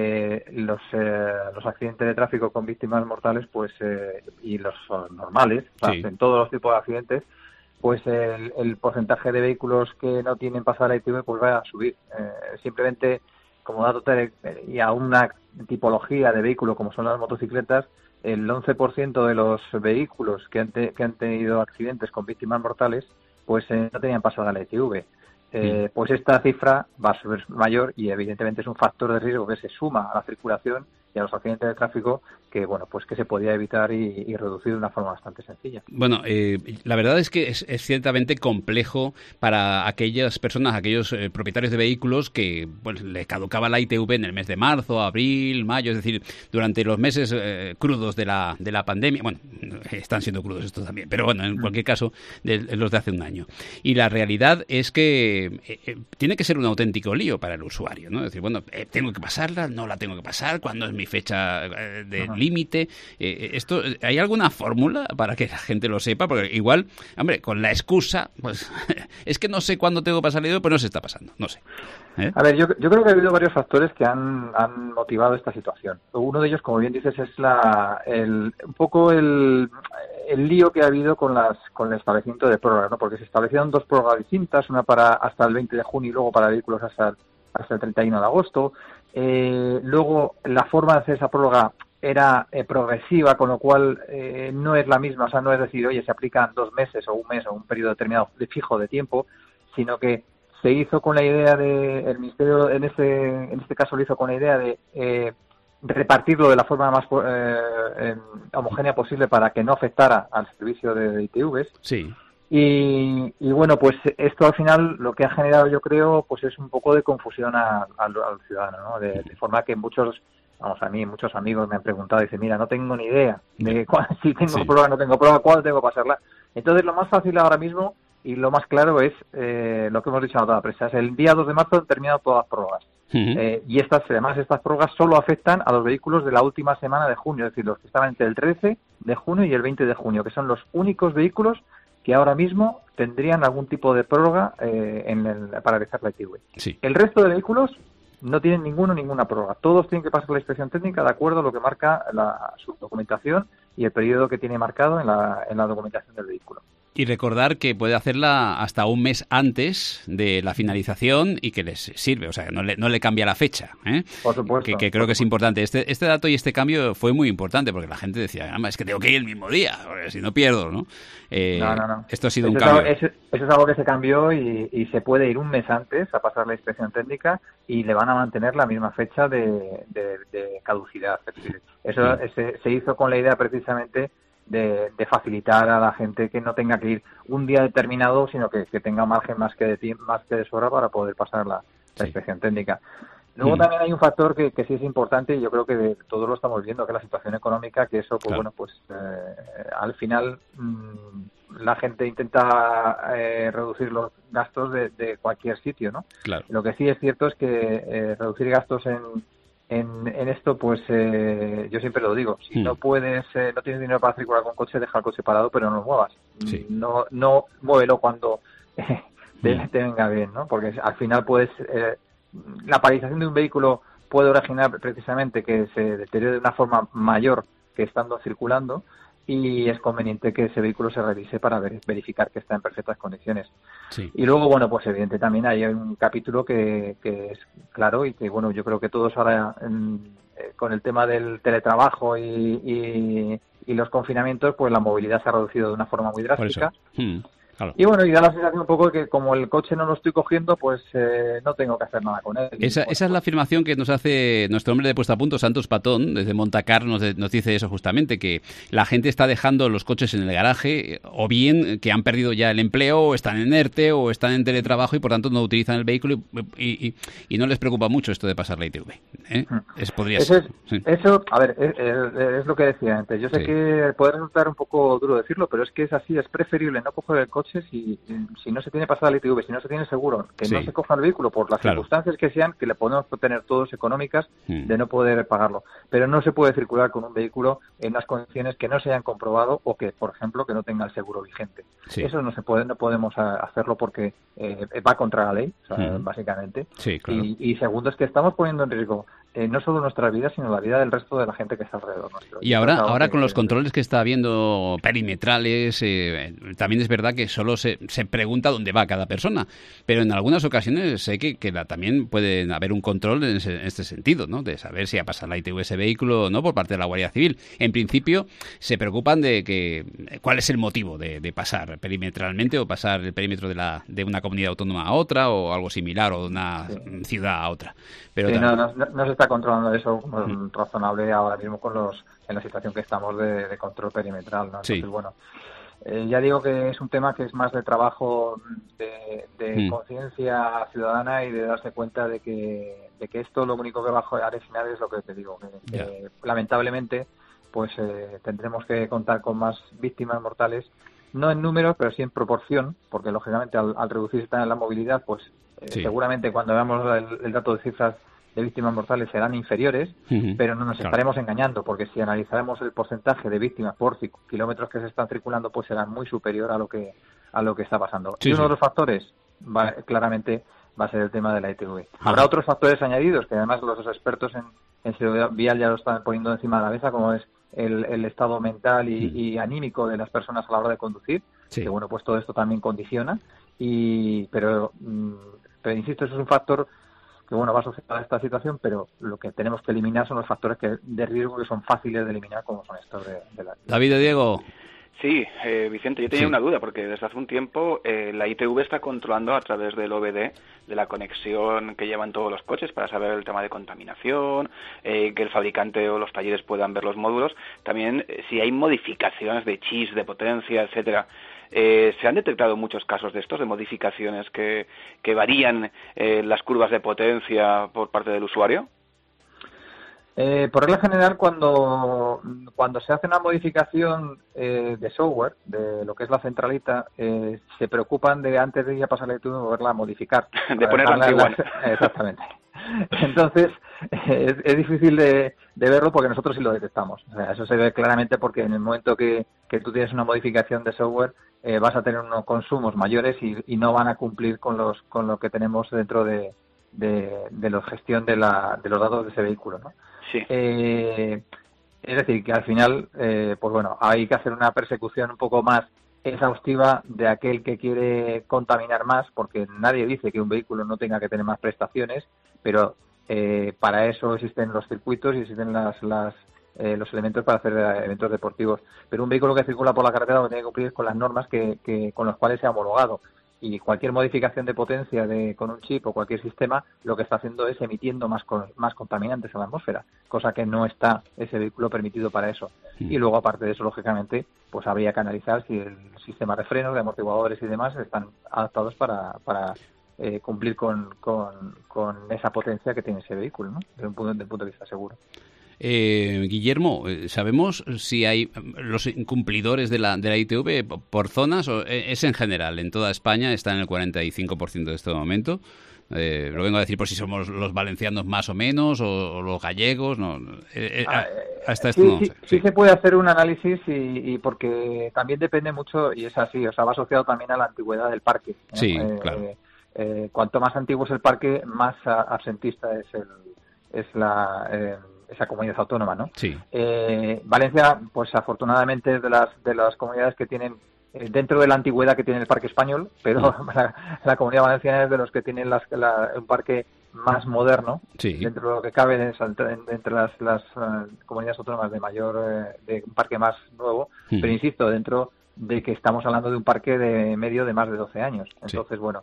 los accidentes de tráfico con víctimas mortales, pues y los normales, en todos los tipos de accidentes, pues el porcentaje de vehículos que no tienen pasada la ITV pues va a subir. Simplemente como dato y a una tipología de vehículo como son las motocicletas, el 11% de los vehículos que han tenido accidentes con víctimas mortales pues no tenían pasada la ITV. Pues esta cifra va a ser mayor y evidentemente es un factor de riesgo que se suma a la circulación y a los accidentes de tráfico que que se podía evitar y reducir de una forma bastante sencilla. Bueno, la verdad es que es ciertamente complejo para aquellas personas, aquellos propietarios de vehículos que les caducaba la ITV en el mes de marzo, abril, mayo, es decir, durante los meses crudos de la pandemia. Bueno, están siendo crudos estos también, pero bueno, en cualquier caso, los de hace un año. Y la realidad es que tiene que ser un auténtico lío para el usuario, ¿no? Es decir, bueno, tengo que pasarla, no la tengo que pasar, ¿cuándo es mi fecha de límite? ¿Hay alguna fórmula para que la gente lo sepa? Porque igual, hombre, con la excusa, pues es que no sé cuándo tengo que pasar el ITV, pues no se está pasando, no sé. A ver, yo creo que ha habido varios factores que han motivado esta situación. Uno de ellos, como bien dices, es un poco el lío que ha habido con el establecimiento de prórrogas, ¿no? Porque se establecieron 2 prórrogas distintas, una para hasta el 20 de junio y luego para vehículos hasta el 31 de agosto. Luego, la forma de hacer esa prórroga era progresiva, con lo cual no es la misma, o sea, no es decir, oye, se aplican 2 meses o un mes o un periodo determinado de fijo de tiempo, sino que se hizo con la idea el Ministerio en este caso lo hizo con la idea de repartirlo de la forma más homogénea posible para que no afectara al servicio de ITVs. Sí. Y bueno, pues esto al final lo que ha generado, yo creo, pues es un poco de confusión al ciudadano, ¿no? De forma que muchos amigos me han preguntado, dicen, mira, no tengo ni idea de si tengo prueba, no tengo prueba, cuándo tengo que pasarla. Entonces lo más fácil ahora mismo y lo más claro es lo que hemos dicho a toda la prensa, es el día 2 de marzo han terminado todas las prórrogas. Y estas prórrogas solo afectan a los vehículos de la última semana de junio, es decir, los que estaban entre el 13 de junio y el 20 de junio, que son los únicos vehículos que ahora mismo tendrían algún tipo de prórroga para realizar la ITV. Sí. El resto de vehículos no tienen ninguna prórroga. Todos tienen que pasar la inspección técnica de acuerdo a lo que marca su documentación y el periodo que tiene marcado en la documentación del vehículo. Y recordar que puede hacerla hasta un mes antes de la finalización y que les sirve, o sea, no le cambia la fecha. Por supuesto. Que creo que es importante. Este dato y este cambio fue muy importante porque la gente decía, es que tengo que ir el mismo día, porque si no pierdo, ¿no? No. Esto ha sido un cambio. Eso es algo que se cambió y se puede ir un mes antes a pasar la inspección técnica y le van a mantener la misma fecha de caducidad. Es decir, eso se hizo con la idea precisamente de facilitar a la gente que no tenga que ir un día determinado, sino que tenga margen más que de sobra para poder pasar la inspección técnica. Luego también hay un factor que sí es importante y yo creo que todos lo estamos viendo, que es la situación económica, que eso, pues al final la gente intenta reducir los gastos de cualquier sitio, ¿no? Claro. Lo que sí es cierto es que reducir gastos en esto, pues yo siempre lo digo, si no puedes, no tienes dinero para circular con coche, deja el coche parado, pero no lo muevas. Sí. No muévelo cuando te venga bien, ¿no? Porque al final puedes la paralización de un vehículo puede originar precisamente que se deteriore de una forma mayor que estando circulando, y es conveniente que ese vehículo se revise para verificar que está en perfectas condiciones. Sí. Y luego, bueno, pues evidente también hay un capítulo que es claro y que, bueno, yo creo que todos ahora con el tema del teletrabajo y los confinamientos, pues la movilidad se ha reducido de una forma muy drástica. Claro. Y bueno, y da la sensación un poco de que como el coche no lo estoy cogiendo, pues no tengo que hacer nada con él. Esa es la afirmación que nos hace nuestro hombre de Puesta a Punto, Santos Patón, desde Montacar, nos dice eso justamente, que la gente está dejando los coches en el garaje, o bien que han perdido ya el empleo, o están en ERTE, o están en teletrabajo y por tanto no utilizan el vehículo y no les preocupa mucho esto de pasar la ITV. Podría ser. Eso, a ver, es lo que decía antes. Yo sé que puede resultar un poco duro decirlo, pero es que es así, es preferible no coger el coche si no se tiene pasada la ITV, si no se tiene seguro, que no se coja el vehículo por las circunstancias que sean, que le podemos tener todos económicas de no poder pagarlo. Pero no se puede circular con un vehículo en unas condiciones que no se hayan comprobado o que, por ejemplo, que no tenga el seguro vigente. Eso no podemos hacerlo porque va contra la ley, o sea, básicamente. Sí, claro. Y segundo es que estamos poniendo en riesgo no solo nuestra vida, sino la vida del resto de la gente que está alrededor nuestro. Y ahora con los controles que está habiendo perimetrales, también es verdad que solo se pregunta dónde va cada persona, pero en algunas ocasiones sé que también puede haber un control en este sentido, ¿no? De saber si ha pasado la ITV ese vehículo o no por parte de la Guardia Civil. En principio se preocupan de cuál es el motivo de pasar perimetralmente o pasar el perímetro de una comunidad autónoma a otra o algo similar o de una ciudad a otra. Pero no se está controlando eso razonable ahora mismo en la situación que estamos de control perimetral, ¿no? Entonces, bueno, ya digo que es un tema que es más de trabajo de conciencia ciudadana y de darse cuenta de que esto lo único que va a originar es lo que te digo, que lamentablemente pues tendremos que contar con más víctimas mortales, no en números, pero sí en proporción, porque lógicamente al reducirse la movilidad, pues seguramente cuando veamos el dato de cifras de víctimas mortales serán inferiores, pero no nos estaremos engañando, porque si analizaremos el porcentaje de víctimas por kilómetros que se están circulando, pues será muy superior a lo que está pasando. Y uno de los factores, claramente, va a ser el tema de la ITV. Habrá otros factores añadidos, que además los expertos en seguridad vial ya lo están poniendo encima de la mesa, como es el estado mental y anímico de las personas a la hora de conducir, que bueno, pues todo esto también condiciona, pero insisto, eso es un factor bueno, va asociada a esta situación, pero lo que tenemos que eliminar son los factores de riesgo que son fáciles de eliminar, como son estos de la... David y Diego. Sí, Vicente, yo tenía una duda, porque desde hace un tiempo la ITV está controlando a través del OBD de la conexión que llevan todos los coches para saber el tema de contaminación, que el fabricante o los talleres puedan ver los módulos, también si hay modificaciones de chips, de potencia, etcétera. ¿Se han detectado muchos casos de estos, de modificaciones que varían las curvas de potencia por parte del usuario? Por regla general, cuando se hace una modificación de software, de lo que es la centralita, se preocupan de, antes de ir a pasar la ITV, volverla a modificar. De ponerla antigua. Exactamente. Entonces, es difícil de verlo porque nosotros sí lo detectamos. O sea, eso se ve claramente porque en el momento que tú tienes una modificación de software, vas a tener unos consumos mayores y no van a cumplir con lo que tenemos dentro de la gestión de los datos de ese vehículo, ¿no? Sí. Es decir, que al final, pues bueno, hay que hacer una persecución un poco más exhaustiva de aquel que quiere contaminar más, porque nadie dice que un vehículo no tenga que tener más prestaciones, pero para eso existen los circuitos y existen los elementos para hacer eventos deportivos. Pero un vehículo que circula por la carretera lo que tiene que cumplir con las normas con las cuales se ha homologado. Y cualquier modificación de potencia con un chip o cualquier sistema lo que está haciendo es emitiendo más contaminantes a la atmósfera, cosa que no está ese vehículo permitido para eso. Y luego, aparte de eso, lógicamente, pues habría que analizar si el sistema de frenos, de amortiguadores y demás están adaptados para cumplir con esa potencia que tiene ese vehículo, ¿no? Desde un punto de vista seguro. Guillermo, ¿sabemos si hay los incumplidores de la ITV por zonas o es en general? En toda España está en el 45% de este momento. Lo vengo a decir por si somos los valencianos más o menos o los gallegos. No, hasta esto no sé. Sí se puede hacer un análisis y porque también depende mucho, y es así, o sea, va asociado también a la antigüedad del parque, ¿no? Sí, claro. Cuanto más antiguo es el parque, más absentista es esa comunidad autónoma, ¿no? Sí. Valencia, pues afortunadamente es de las comunidades que tienen dentro de la antigüedad que tiene el parque español, pero la comunidad valenciana es de los que tienen un parque más moderno, dentro de lo que cabe entre las comunidades autónomas de un parque más nuevo, pero insisto, dentro de que estamos hablando de un parque de medio de más de 12 años. Entonces, bueno,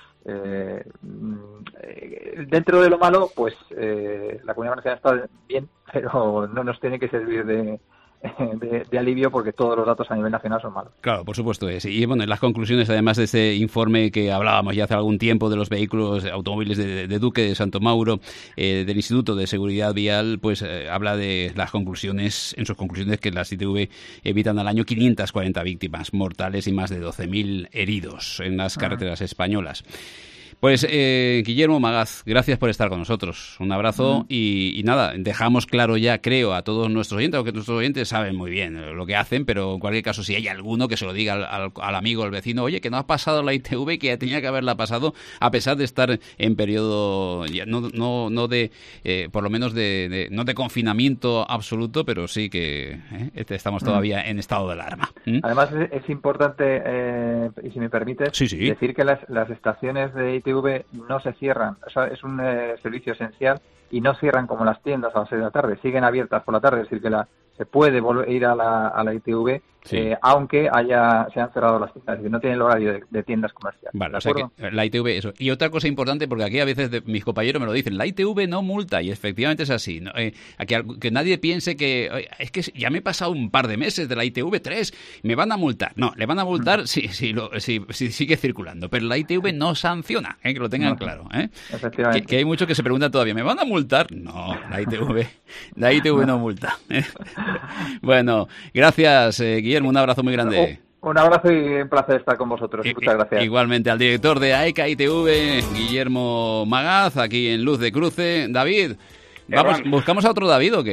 dentro de lo malo, pues la comunidad valenciana está bien, pero no nos tiene que servir de alivio porque todos los datos a nivel nacional son malos. Claro, por supuesto. Y bueno, en las conclusiones, además de este informe que hablábamos ya hace algún tiempo de los vehículos automóviles de Duque de Santo Mauro, del Instituto de Seguridad Vial, pues habla de en sus conclusiones, que las ITV evitan al año 540 víctimas mortales y más de 12.000 heridos en las carreteras españolas. Pues Guillermo Magaz, gracias por estar con nosotros. Un abrazo y nada, dejamos claro ya, creo, a todos nuestros oyentes, aunque nuestros oyentes saben muy bien lo que hacen, pero en cualquier caso, si hay alguno que se lo diga al amigo, al vecino, oye, que no ha pasado la ITV, que tenía que haberla pasado, a pesar de estar en periodo, no de, por lo menos no de confinamiento absoluto, pero sí que estamos todavía en estado de alarma. Además, es importante, y si me permites, decir que las estaciones de ITV no se cierran, o sea, es un servicio esencial y no cierran como las tiendas a las 6 de la tarde, siguen abiertas por la tarde, es decir, que se puede volver a ir a la ITV, aunque se han cerrado las tiendas, es decir, no tienen el horario de tiendas comerciales. Vale, o sea que la ITV, eso. Y otra cosa importante, porque aquí a veces mis compañeros me lo dicen, la ITV no multa, y efectivamente es así. ¿No? Que nadie piense que es que ya me he pasado un par de meses de la ITV 3, me van a multar. No, le van a multar si sigue circulando, pero la ITV no sanciona, que lo tengan claro. Efectivamente. Que hay muchos que se preguntan todavía, ¿me van a multar? No, la ITV no multa. Bueno, gracias, Guillermo, un abrazo muy grande. Un abrazo y un placer estar con vosotros. Muchas gracias. Igualmente al director de AECA ITV, Guillermo Magaz, aquí en Luz de Cruce. David, ¿buscamos a otro David o qué?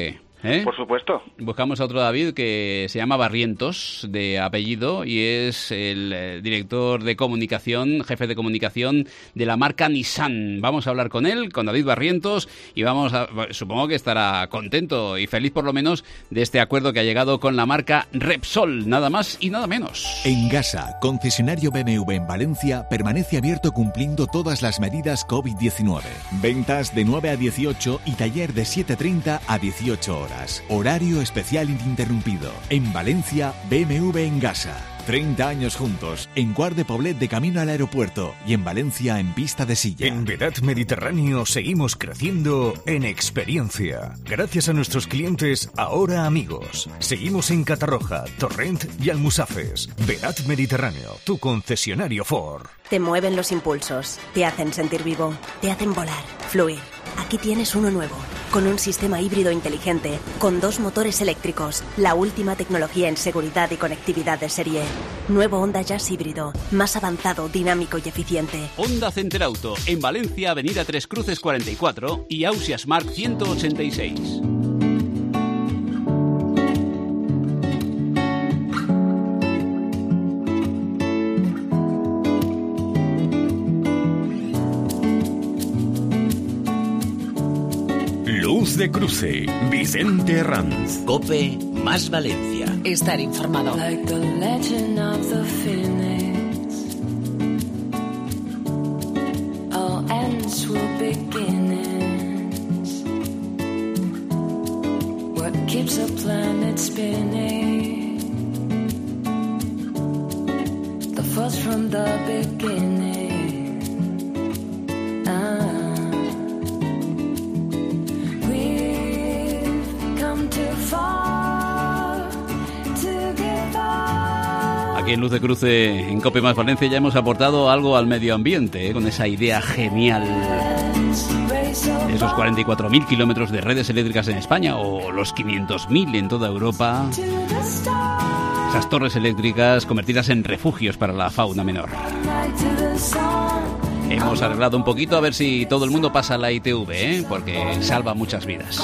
Por supuesto. Buscamos a otro David que se llama Barrientos, de apellido, y es el director de comunicación, jefe de comunicación de la marca Nissan. Vamos a hablar con él, con David Barrientos, y supongo que estará contento y feliz por lo menos de este acuerdo que ha llegado con la marca Repsol, nada más y nada menos. Engasa, concesionario BMW en Valencia, permanece abierto cumpliendo todas las medidas COVID-19. Ventas de 9 a 18 y taller de 7:30 a 18 horas. Horario especial ininterrumpido. En Valencia, BMW Engasa. 30 años juntos, en Quart de Poblet de camino al aeropuerto y en Valencia en pista de silla. En Vedat Mediterráneo seguimos creciendo en experiencia. Gracias a nuestros clientes, ahora amigos. Seguimos en Catarroja, Torrent y Almusafes. Vedat Mediterráneo, tu concesionario Ford. Te mueven los impulsos, te hacen sentir vivo, te hacen volar, fluir. Aquí tienes uno nuevo, con un sistema híbrido inteligente, con 2 motores eléctricos, la última tecnología en seguridad y conectividad de serie. Nuevo Honda Jazz híbrido, más avanzado, dinámico y eficiente. Honda Center Auto, en Valencia, Avenida Tres Cruces 44 y Ausias Mark 186. Luz de Cruce, Vicente Herranz. COPE más Valencia. Estar informado. Like the legend of the phoenix, all ends will beginnings. What keeps a planet spinning? The force from the beginning. Aquí en Luz de Cruce, en COPE más Valencia, ya hemos aportado algo al medio ambiente, con esa idea genial. Esos 44.000 kilómetros de redes eléctricas en España, o los 500.000 en toda Europa. Esas torres eléctricas convertidas en refugios para la fauna menor. Hemos arreglado un poquito a ver si todo el mundo pasa la ITV, porque salva muchas vidas.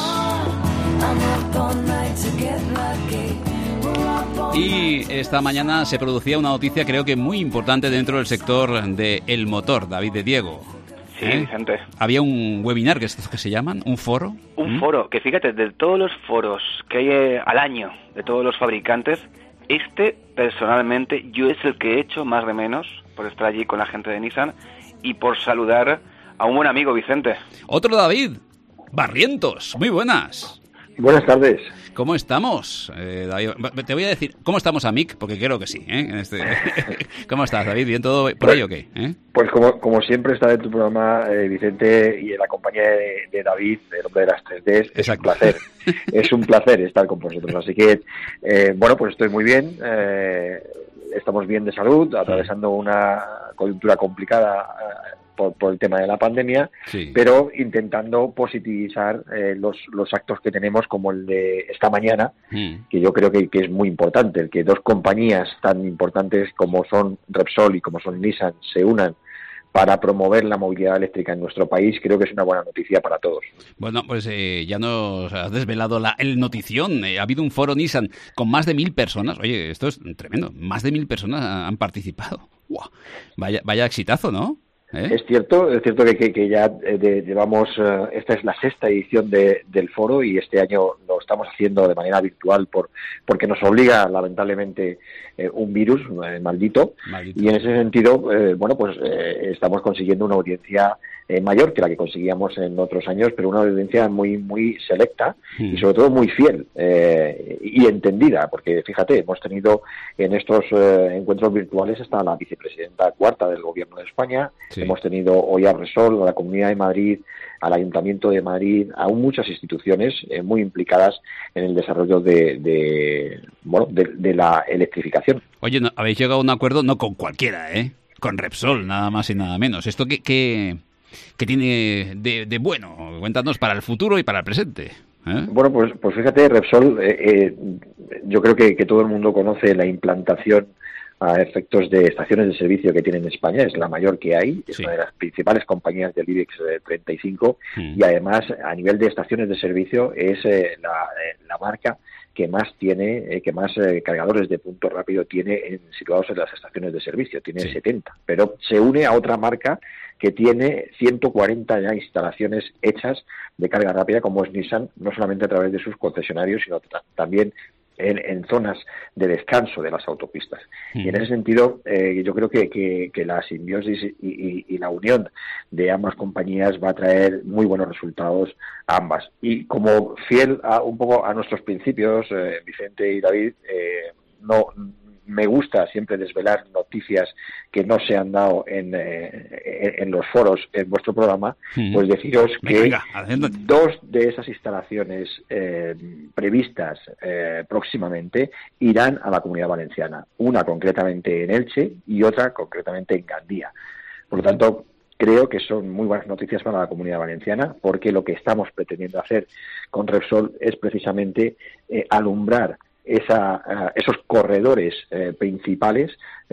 Y esta mañana se producía una noticia, creo que muy importante dentro del sector del motor, David de Diego. Sí, Vicente. Había un webinar, que se llaman, un foro. Un foro, que fíjate, de todos los foros que hay al año, de todos los fabricantes, personalmente, yo es el que he hecho más de menos por estar allí con la gente de Nissan y por saludar a un buen amigo, Vicente. Otro David, Barrientos, muy buenas. Buenas tardes. ¿Cómo estamos, David? Te voy a decir, ¿cómo estamos a Mick? Porque creo que sí, ¿Cómo estás, David? ¿Bien todo por ahí o qué? Pues como siempre está en tu programa, Vicente, y en la compañía de David, el hombre de las 3Ds, es un placer. Es un placer estar con vosotros. Así que, pues estoy muy bien. Estamos bien de salud, atravesando una coyuntura complicada por el tema de la pandemia, sí, pero intentando positivizar los actos que tenemos, como el de esta mañana, que yo creo que es muy importante, el que 2 compañías tan importantes como son Repsol y como son Nissan se unan para promover la movilidad eléctrica en nuestro país, creo que es una buena noticia para todos. Bueno, pues ya nos has desvelado el notición. Ha habido un foro Nissan con más de 1.000 personas. Oye, esto es tremendo. Más de 1.000 personas han participado. ¡Wow! Vaya exitazo, ¿no? Es cierto que ya llevamos, esta es la 6ª edición del foro, y este año lo estamos haciendo de manera virtual porque nos obliga lamentablemente un virus maldito, y en ese sentido estamos consiguiendo una audiencia mayor que la que conseguíamos en otros años, pero una audiencia muy muy selecta y sobre todo muy fiel y entendida, porque fíjate, hemos tenido en estos encuentros virtuales hasta la vicepresidenta 4ª del Gobierno de España, sí, hemos tenido hoy a Repsol, a la Comunidad de Madrid, al Ayuntamiento de Madrid, aún muchas instituciones muy implicadas en el desarrollo de la electrificación. Oye, no, habéis llegado a un acuerdo no con cualquiera, con Repsol, nada más y nada menos. ¿Esto qué tiene de bueno? Cuéntanos para el futuro y para el presente. Bueno, pues fíjate, Repsol, yo creo que todo el mundo conoce la implantación a efectos de estaciones de servicio que tiene en España, es la mayor que hay, es una de las principales compañías del IBEX 35 y además a nivel de estaciones de servicio es la marca que más tiene, que más cargadores de punto rápido tiene situados en las estaciones de servicio, tiene 70, pero se une a otra marca que tiene 140 ya instalaciones hechas de carga rápida, como es Nissan, no solamente a través de sus concesionarios, sino también en zonas de descanso de las autopistas. Y en ese sentido, yo creo que la simbiosis y la unión de ambas compañías va a traer muy buenos resultados a ambas. Y como fiel un poco a nuestros principios, Vicente y David, no me gusta siempre desvelar noticias que no se han dado en los foros en vuestro programa, pues deciros que dos de esas instalaciones previstas próximamente irán a la Comunidad Valenciana, una concretamente en Elche y otra concretamente en Gandía. Por lo tanto, creo que son muy buenas noticias para la Comunidad Valenciana, porque lo que estamos pretendiendo hacer con Repsol es precisamente alumbrar esos corredores principales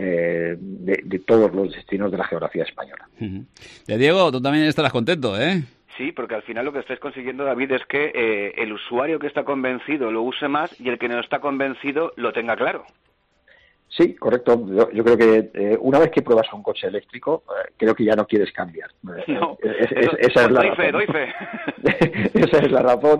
de todos los destinos de la geografía española. Diego, tú también estarás contento, ¿eh? Sí, porque al final lo que estáis consiguiendo, David, es que el usuario que está convencido lo use más y el que no está convencido lo tenga claro. Sí, correcto. Yo creo que una vez que pruebas un coche eléctrico, creo que ya no quieres cambiar. No, esa es la razón. Doy fe. Esa es la razón.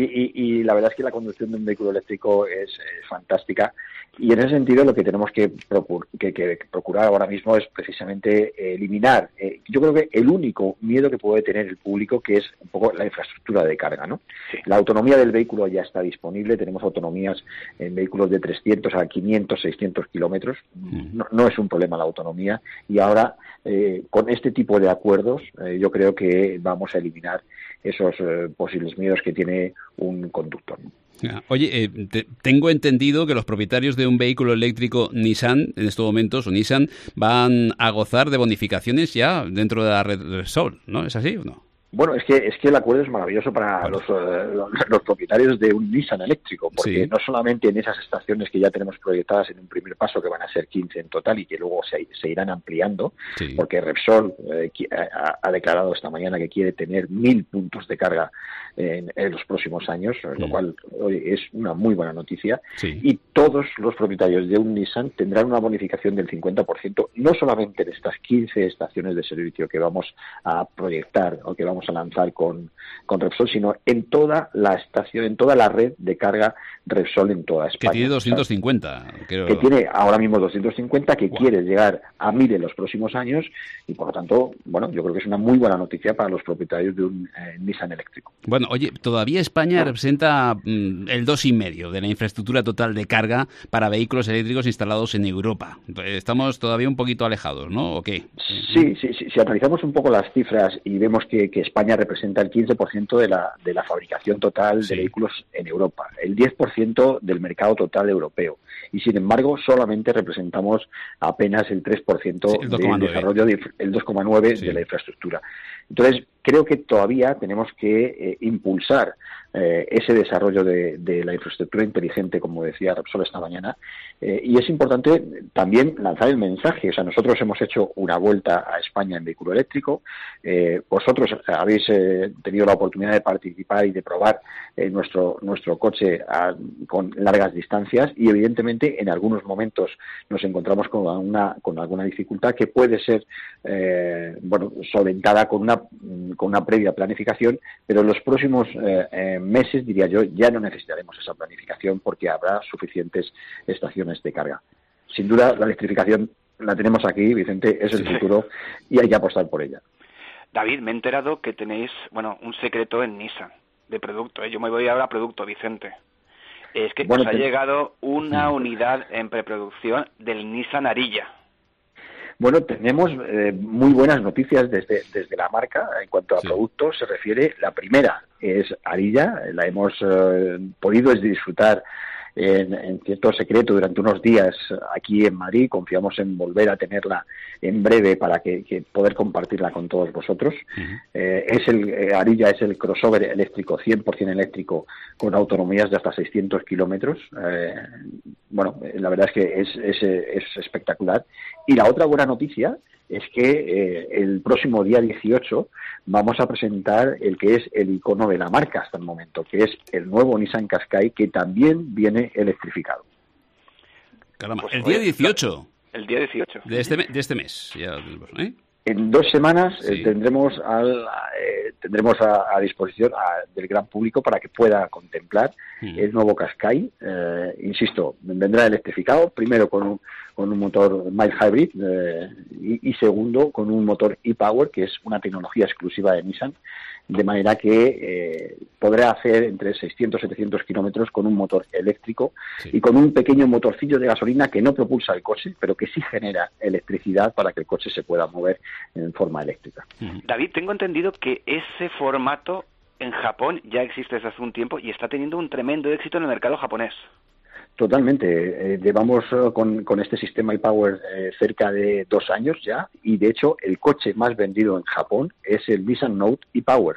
Y la verdad es que la conducción de un vehículo eléctrico es fantástica. Y en ese sentido lo que tenemos que procurar ahora mismo es precisamente eliminar, yo creo que el único miedo que puede tener el público, que es un poco la infraestructura de carga, ¿no? Sí. La autonomía del vehículo ya está disponible, tenemos autonomías en vehículos de 300 a 500, 600 kilómetros, no es un problema la autonomía, y ahora con este tipo de acuerdos yo creo que vamos a eliminar esos posibles miedos que tiene un conductor, ¿no? Oye, tengo entendido que los propietarios de un vehículo eléctrico Nissan, en estos momentos, o Nissan, van a gozar de bonificaciones ya dentro de la red Repsol, ¿no? ¿Es así o no? Bueno, es que el acuerdo es maravilloso para los propietarios de un Nissan eléctrico, porque no solamente en esas estaciones que ya tenemos proyectadas en un primer paso, que van a ser 15 en total y que luego se irán ampliando, porque Repsol ha declarado esta mañana que quiere tener 1.000 puntos de carga en los próximos años, lo cual es una muy buena noticia. Y todos los propietarios de un Nissan tendrán una bonificación del 50%, no solamente en estas 15 estaciones de servicio que vamos a proyectar o que vamos a lanzar con Repsol, sino en toda la estación, en toda la red de carga Repsol en toda España. Que tiene 250. Creo. Que tiene ahora mismo 250, que quiere llegar a 1.000 en los próximos años, y por lo tanto, bueno, yo creo que es una muy buena noticia para los propietarios de un Nissan eléctrico. Bueno, oye, todavía España representa el 2,5% de la infraestructura total de carga para vehículos eléctricos instalados en Europa. Estamos todavía un poquito alejados, ¿no? ¿O qué? Sí. Si analizamos un poco las cifras y vemos que España representa el 15% de la fabricación total de vehículos en Europa, el 10% del mercado total europeo, y sin embargo solamente representamos apenas el 3% del desarrollo, el 2,9% de la infraestructura. Entonces, creo que todavía tenemos que impulsar ese desarrollo de la infraestructura inteligente, como decía Repsol esta mañana, y es importante también lanzar el mensaje. O sea, nosotros hemos hecho una vuelta a España en vehículo eléctrico, vosotros habéis tenido la oportunidad de participar y de probar nuestro coche con largas distancias, y evidentemente en algunos momentos nos encontramos con alguna dificultad que puede ser solventada con una previa planificación, pero en los próximos meses, diría yo, ya no necesitaremos esa planificación porque habrá suficientes estaciones de carga. Sin duda, la electrificación la tenemos aquí, Vicente, es el futuro y hay que apostar por ella. David, me he enterado que tenéis, un secreto en Nissan de producto. Yo me voy ahora a producto, Vicente. Es que os ha llegado una unidad en preproducción del Nissan Ariya. Bueno, tenemos muy buenas noticias desde la marca. En cuanto a productos se refiere, la primera es Ariya, la hemos podido disfrutar en cierto secreto durante unos días aquí en Madrid. Confiamos en volver a tenerla en breve para que poder compartirla con todos vosotros. Arilla es el crossover eléctrico, 100% eléctrico, con autonomías de hasta 600 kilómetros. La verdad es que es espectacular. Y la otra buena noticia es que el próximo día 18 vamos a presentar el que es el icono de la marca hasta el momento, que es el nuevo Nissan Qashqai, que también viene electrificado. Caramba, el día 18. El día 18. De este mes. Ya, ¿eh? En 2 semanas tendremos a disposición del gran público para que pueda contemplar el nuevo Qashqai. Insisto, vendrá electrificado, primero con un motor mild hybrid y segundo con un motor e-Power, que es una tecnología exclusiva de Nissan, de manera que podrá hacer entre 600 y 700 kilómetros con un motor eléctrico y con un pequeño motorcillo de gasolina que no propulsa el coche, pero que sí genera electricidad para que el coche se pueda mover en forma eléctrica. David, tengo entendido que ese formato en Japón ya existe desde hace un tiempo y está teniendo un tremendo éxito en el mercado japonés. Totalmente. Llevamos con este sistema e-Power cerca de 2 años ya, y de hecho el coche más vendido en Japón es el Nissan Note e-Power.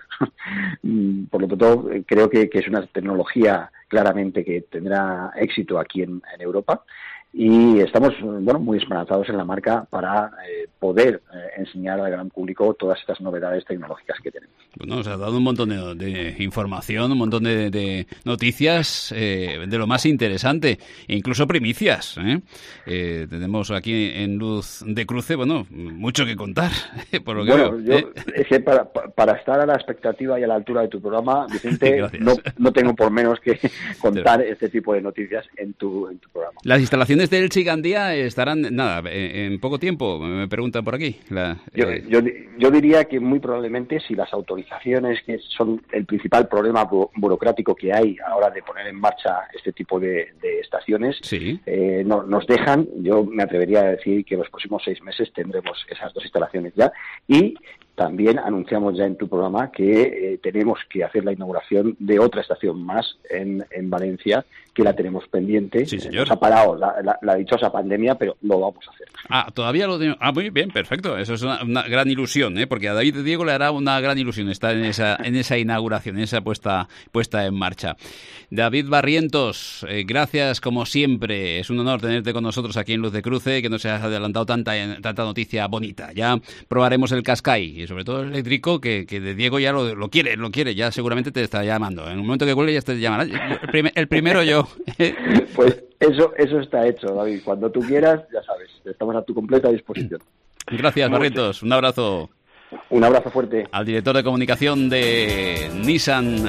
Por lo tanto, creo que es una tecnología claramente que tendrá éxito aquí en Europa. Y estamos muy esperanzados en la marca para poder enseñar al gran público todas estas novedades tecnológicas que tenemos. Bueno, nos ha dado un montón de información, un montón de noticias de lo más interesante, e incluso primicias. Tenemos aquí en Luz de Cruce, mucho que contar. Por lo que veo. Es que para estar a la expectativa y a la altura de tu programa, Vicente, no tengo por menos que contar este tipo de noticias en tu programa. Las instalaciones del Elche y Gandía estarán, en poco tiempo, me preguntan por aquí. Yo diría que muy probablemente, si las autorizaciones, que son el principal problema burocrático que hay a la hora de poner en marcha este tipo de estaciones, nos dejan, yo me atrevería a decir que los próximos 6 meses tendremos esas 2 instalaciones ya. Y también anunciamos ya en tu programa que tenemos que hacer la inauguración de otra estación más en Valencia, que la tenemos pendiente. Sí, señor. Nos ha parado la dichosa pandemia, pero lo vamos a hacer. Todavía lo tenemos. Muy bien, perfecto. Eso es una gran ilusión, porque a David Diego le hará una gran ilusión estar en esa inauguración, en esa puesta en marcha. David Barrientos, gracias como siempre. Es un honor tenerte con nosotros aquí en Luz de Cruce, que nos has adelantado tanta noticia bonita. Ya probaremos el Qashqai, y sobre todo el eléctrico, que de Diego ya lo quiere, ya seguramente te está llamando. En un momento que vuelve ya te llamará. El primero yo. Pues eso está hecho, David. Cuando tú quieras, ya sabes, estamos a tu completa disposición. Gracias, Barrientos. Un abrazo. Un abrazo fuerte. Al director de comunicación de Nissan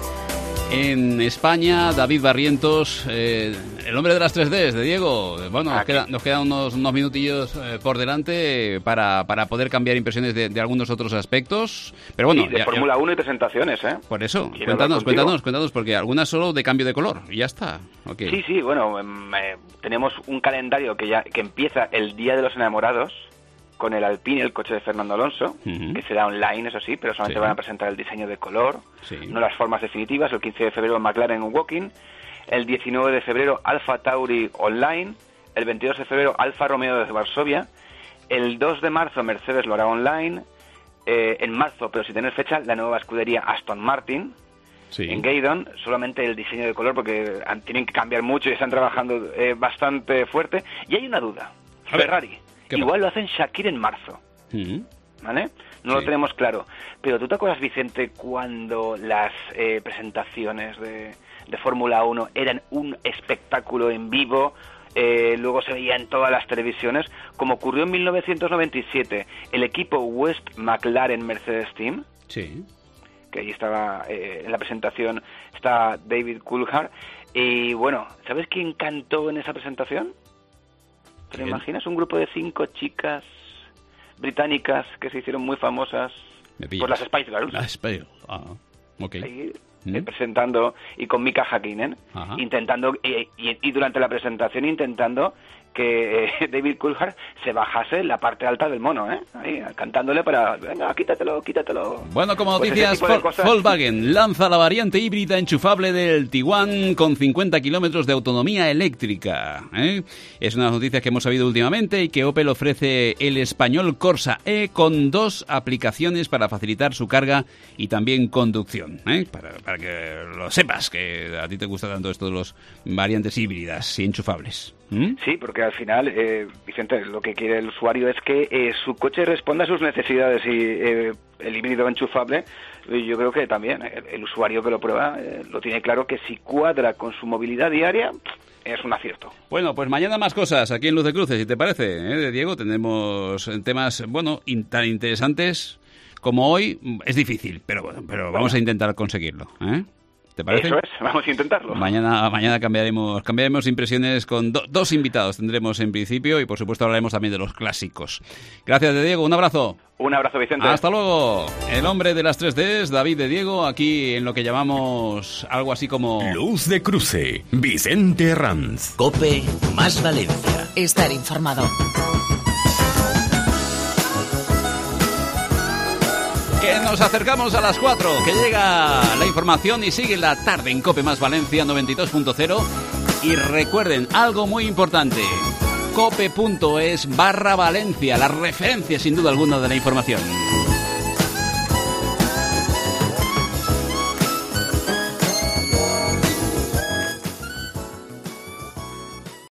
en España, David Barrientos, el hombre de las 3Ds, de Diego. Bueno, nos quedan unos minutillos por delante para poder cambiar impresiones de algunos otros aspectos. Pero bueno, de Fórmula 1 y presentaciones, Por eso, cuéntanos, porque algunas solo de cambio de color, y ya está. Okay. Sí, tenemos un calendario que empieza el Día de los Enamorados, con el Alpine, el coche de Fernando Alonso, que será online, eso sí, pero solamente van a presentar el diseño de color, no las formas definitivas. El 15 de febrero McLaren Walking, el 19 de febrero Alfa Tauri online, el 22 de febrero Alfa Romeo de Varsovia, el 2 de marzo Mercedes lo hará online, en marzo, pero sin tener fecha, la nueva escudería Aston Martin, en Gaydon, solamente el diseño de color, porque tienen que cambiar mucho y están trabajando bastante fuerte. Y hay una duda, Ferrari. Igual lo hacen Shakir en marzo, ¿vale? No lo tenemos claro. Pero ¿tú te acuerdas, Vicente, cuando las presentaciones de Fórmula 1 eran un espectáculo en vivo? Luego se veía en todas las televisiones, como ocurrió en 1997, el equipo West McLaren Mercedes Team, que ahí estaba en la presentación, está David Coulthard, y bueno, ¿sabes quién cantó en esa presentación? ¿Te lo imaginas? Un grupo de 5 chicas británicas que se hicieron muy famosas por las Spice Girls. Las Spice, ok. Ahí, presentando, y con Mika Häkkinen, intentando, y durante la presentación intentando que David Coulthard se bajase en la parte alta del mono, ahí, cantándole para, venga, quítatelo. Bueno, como noticias, Volkswagen lanza la variante híbrida enchufable del Tiguan con 50 kilómetros de autonomía eléctrica. Es una noticia que hemos sabido últimamente y que Opel ofrece el español Corsa E con 2 aplicaciones para facilitar su carga y también conducción. Para que lo sepas, que a ti te gusta tanto esto de los variantes híbridas y enchufables. Sí, porque al final, Vicente, lo que quiere el usuario es que su coche responda a sus necesidades y el híbrido enchufable, yo creo que también el usuario que lo prueba lo tiene claro que si cuadra con su movilidad diaria, es un acierto. Bueno, pues mañana más cosas aquí en Luz de Cruces, si te parece, Diego. Tendremos temas, tan interesantes como hoy. Es difícil, pero vamos a intentar conseguirlo, ¿te parece? Eso es, vamos a intentarlo. Mañana cambiaremos impresiones con 2 invitados tendremos en principio y por supuesto hablaremos también de los clásicos. Gracias, Diego, un abrazo. Un abrazo, Vicente. Hasta luego. El hombre de las 3Ds, David de Diego, aquí en lo que llamamos algo así como... Luz de Cruce, Vicente Ranz. COPE más Valencia. Estar informado. Que nos acercamos a las 4, que llega la información y sigue la tarde en COPE más Valencia 92.0. Y recuerden, algo muy importante, cope.es/Valencia, la referencia sin duda alguna de la información.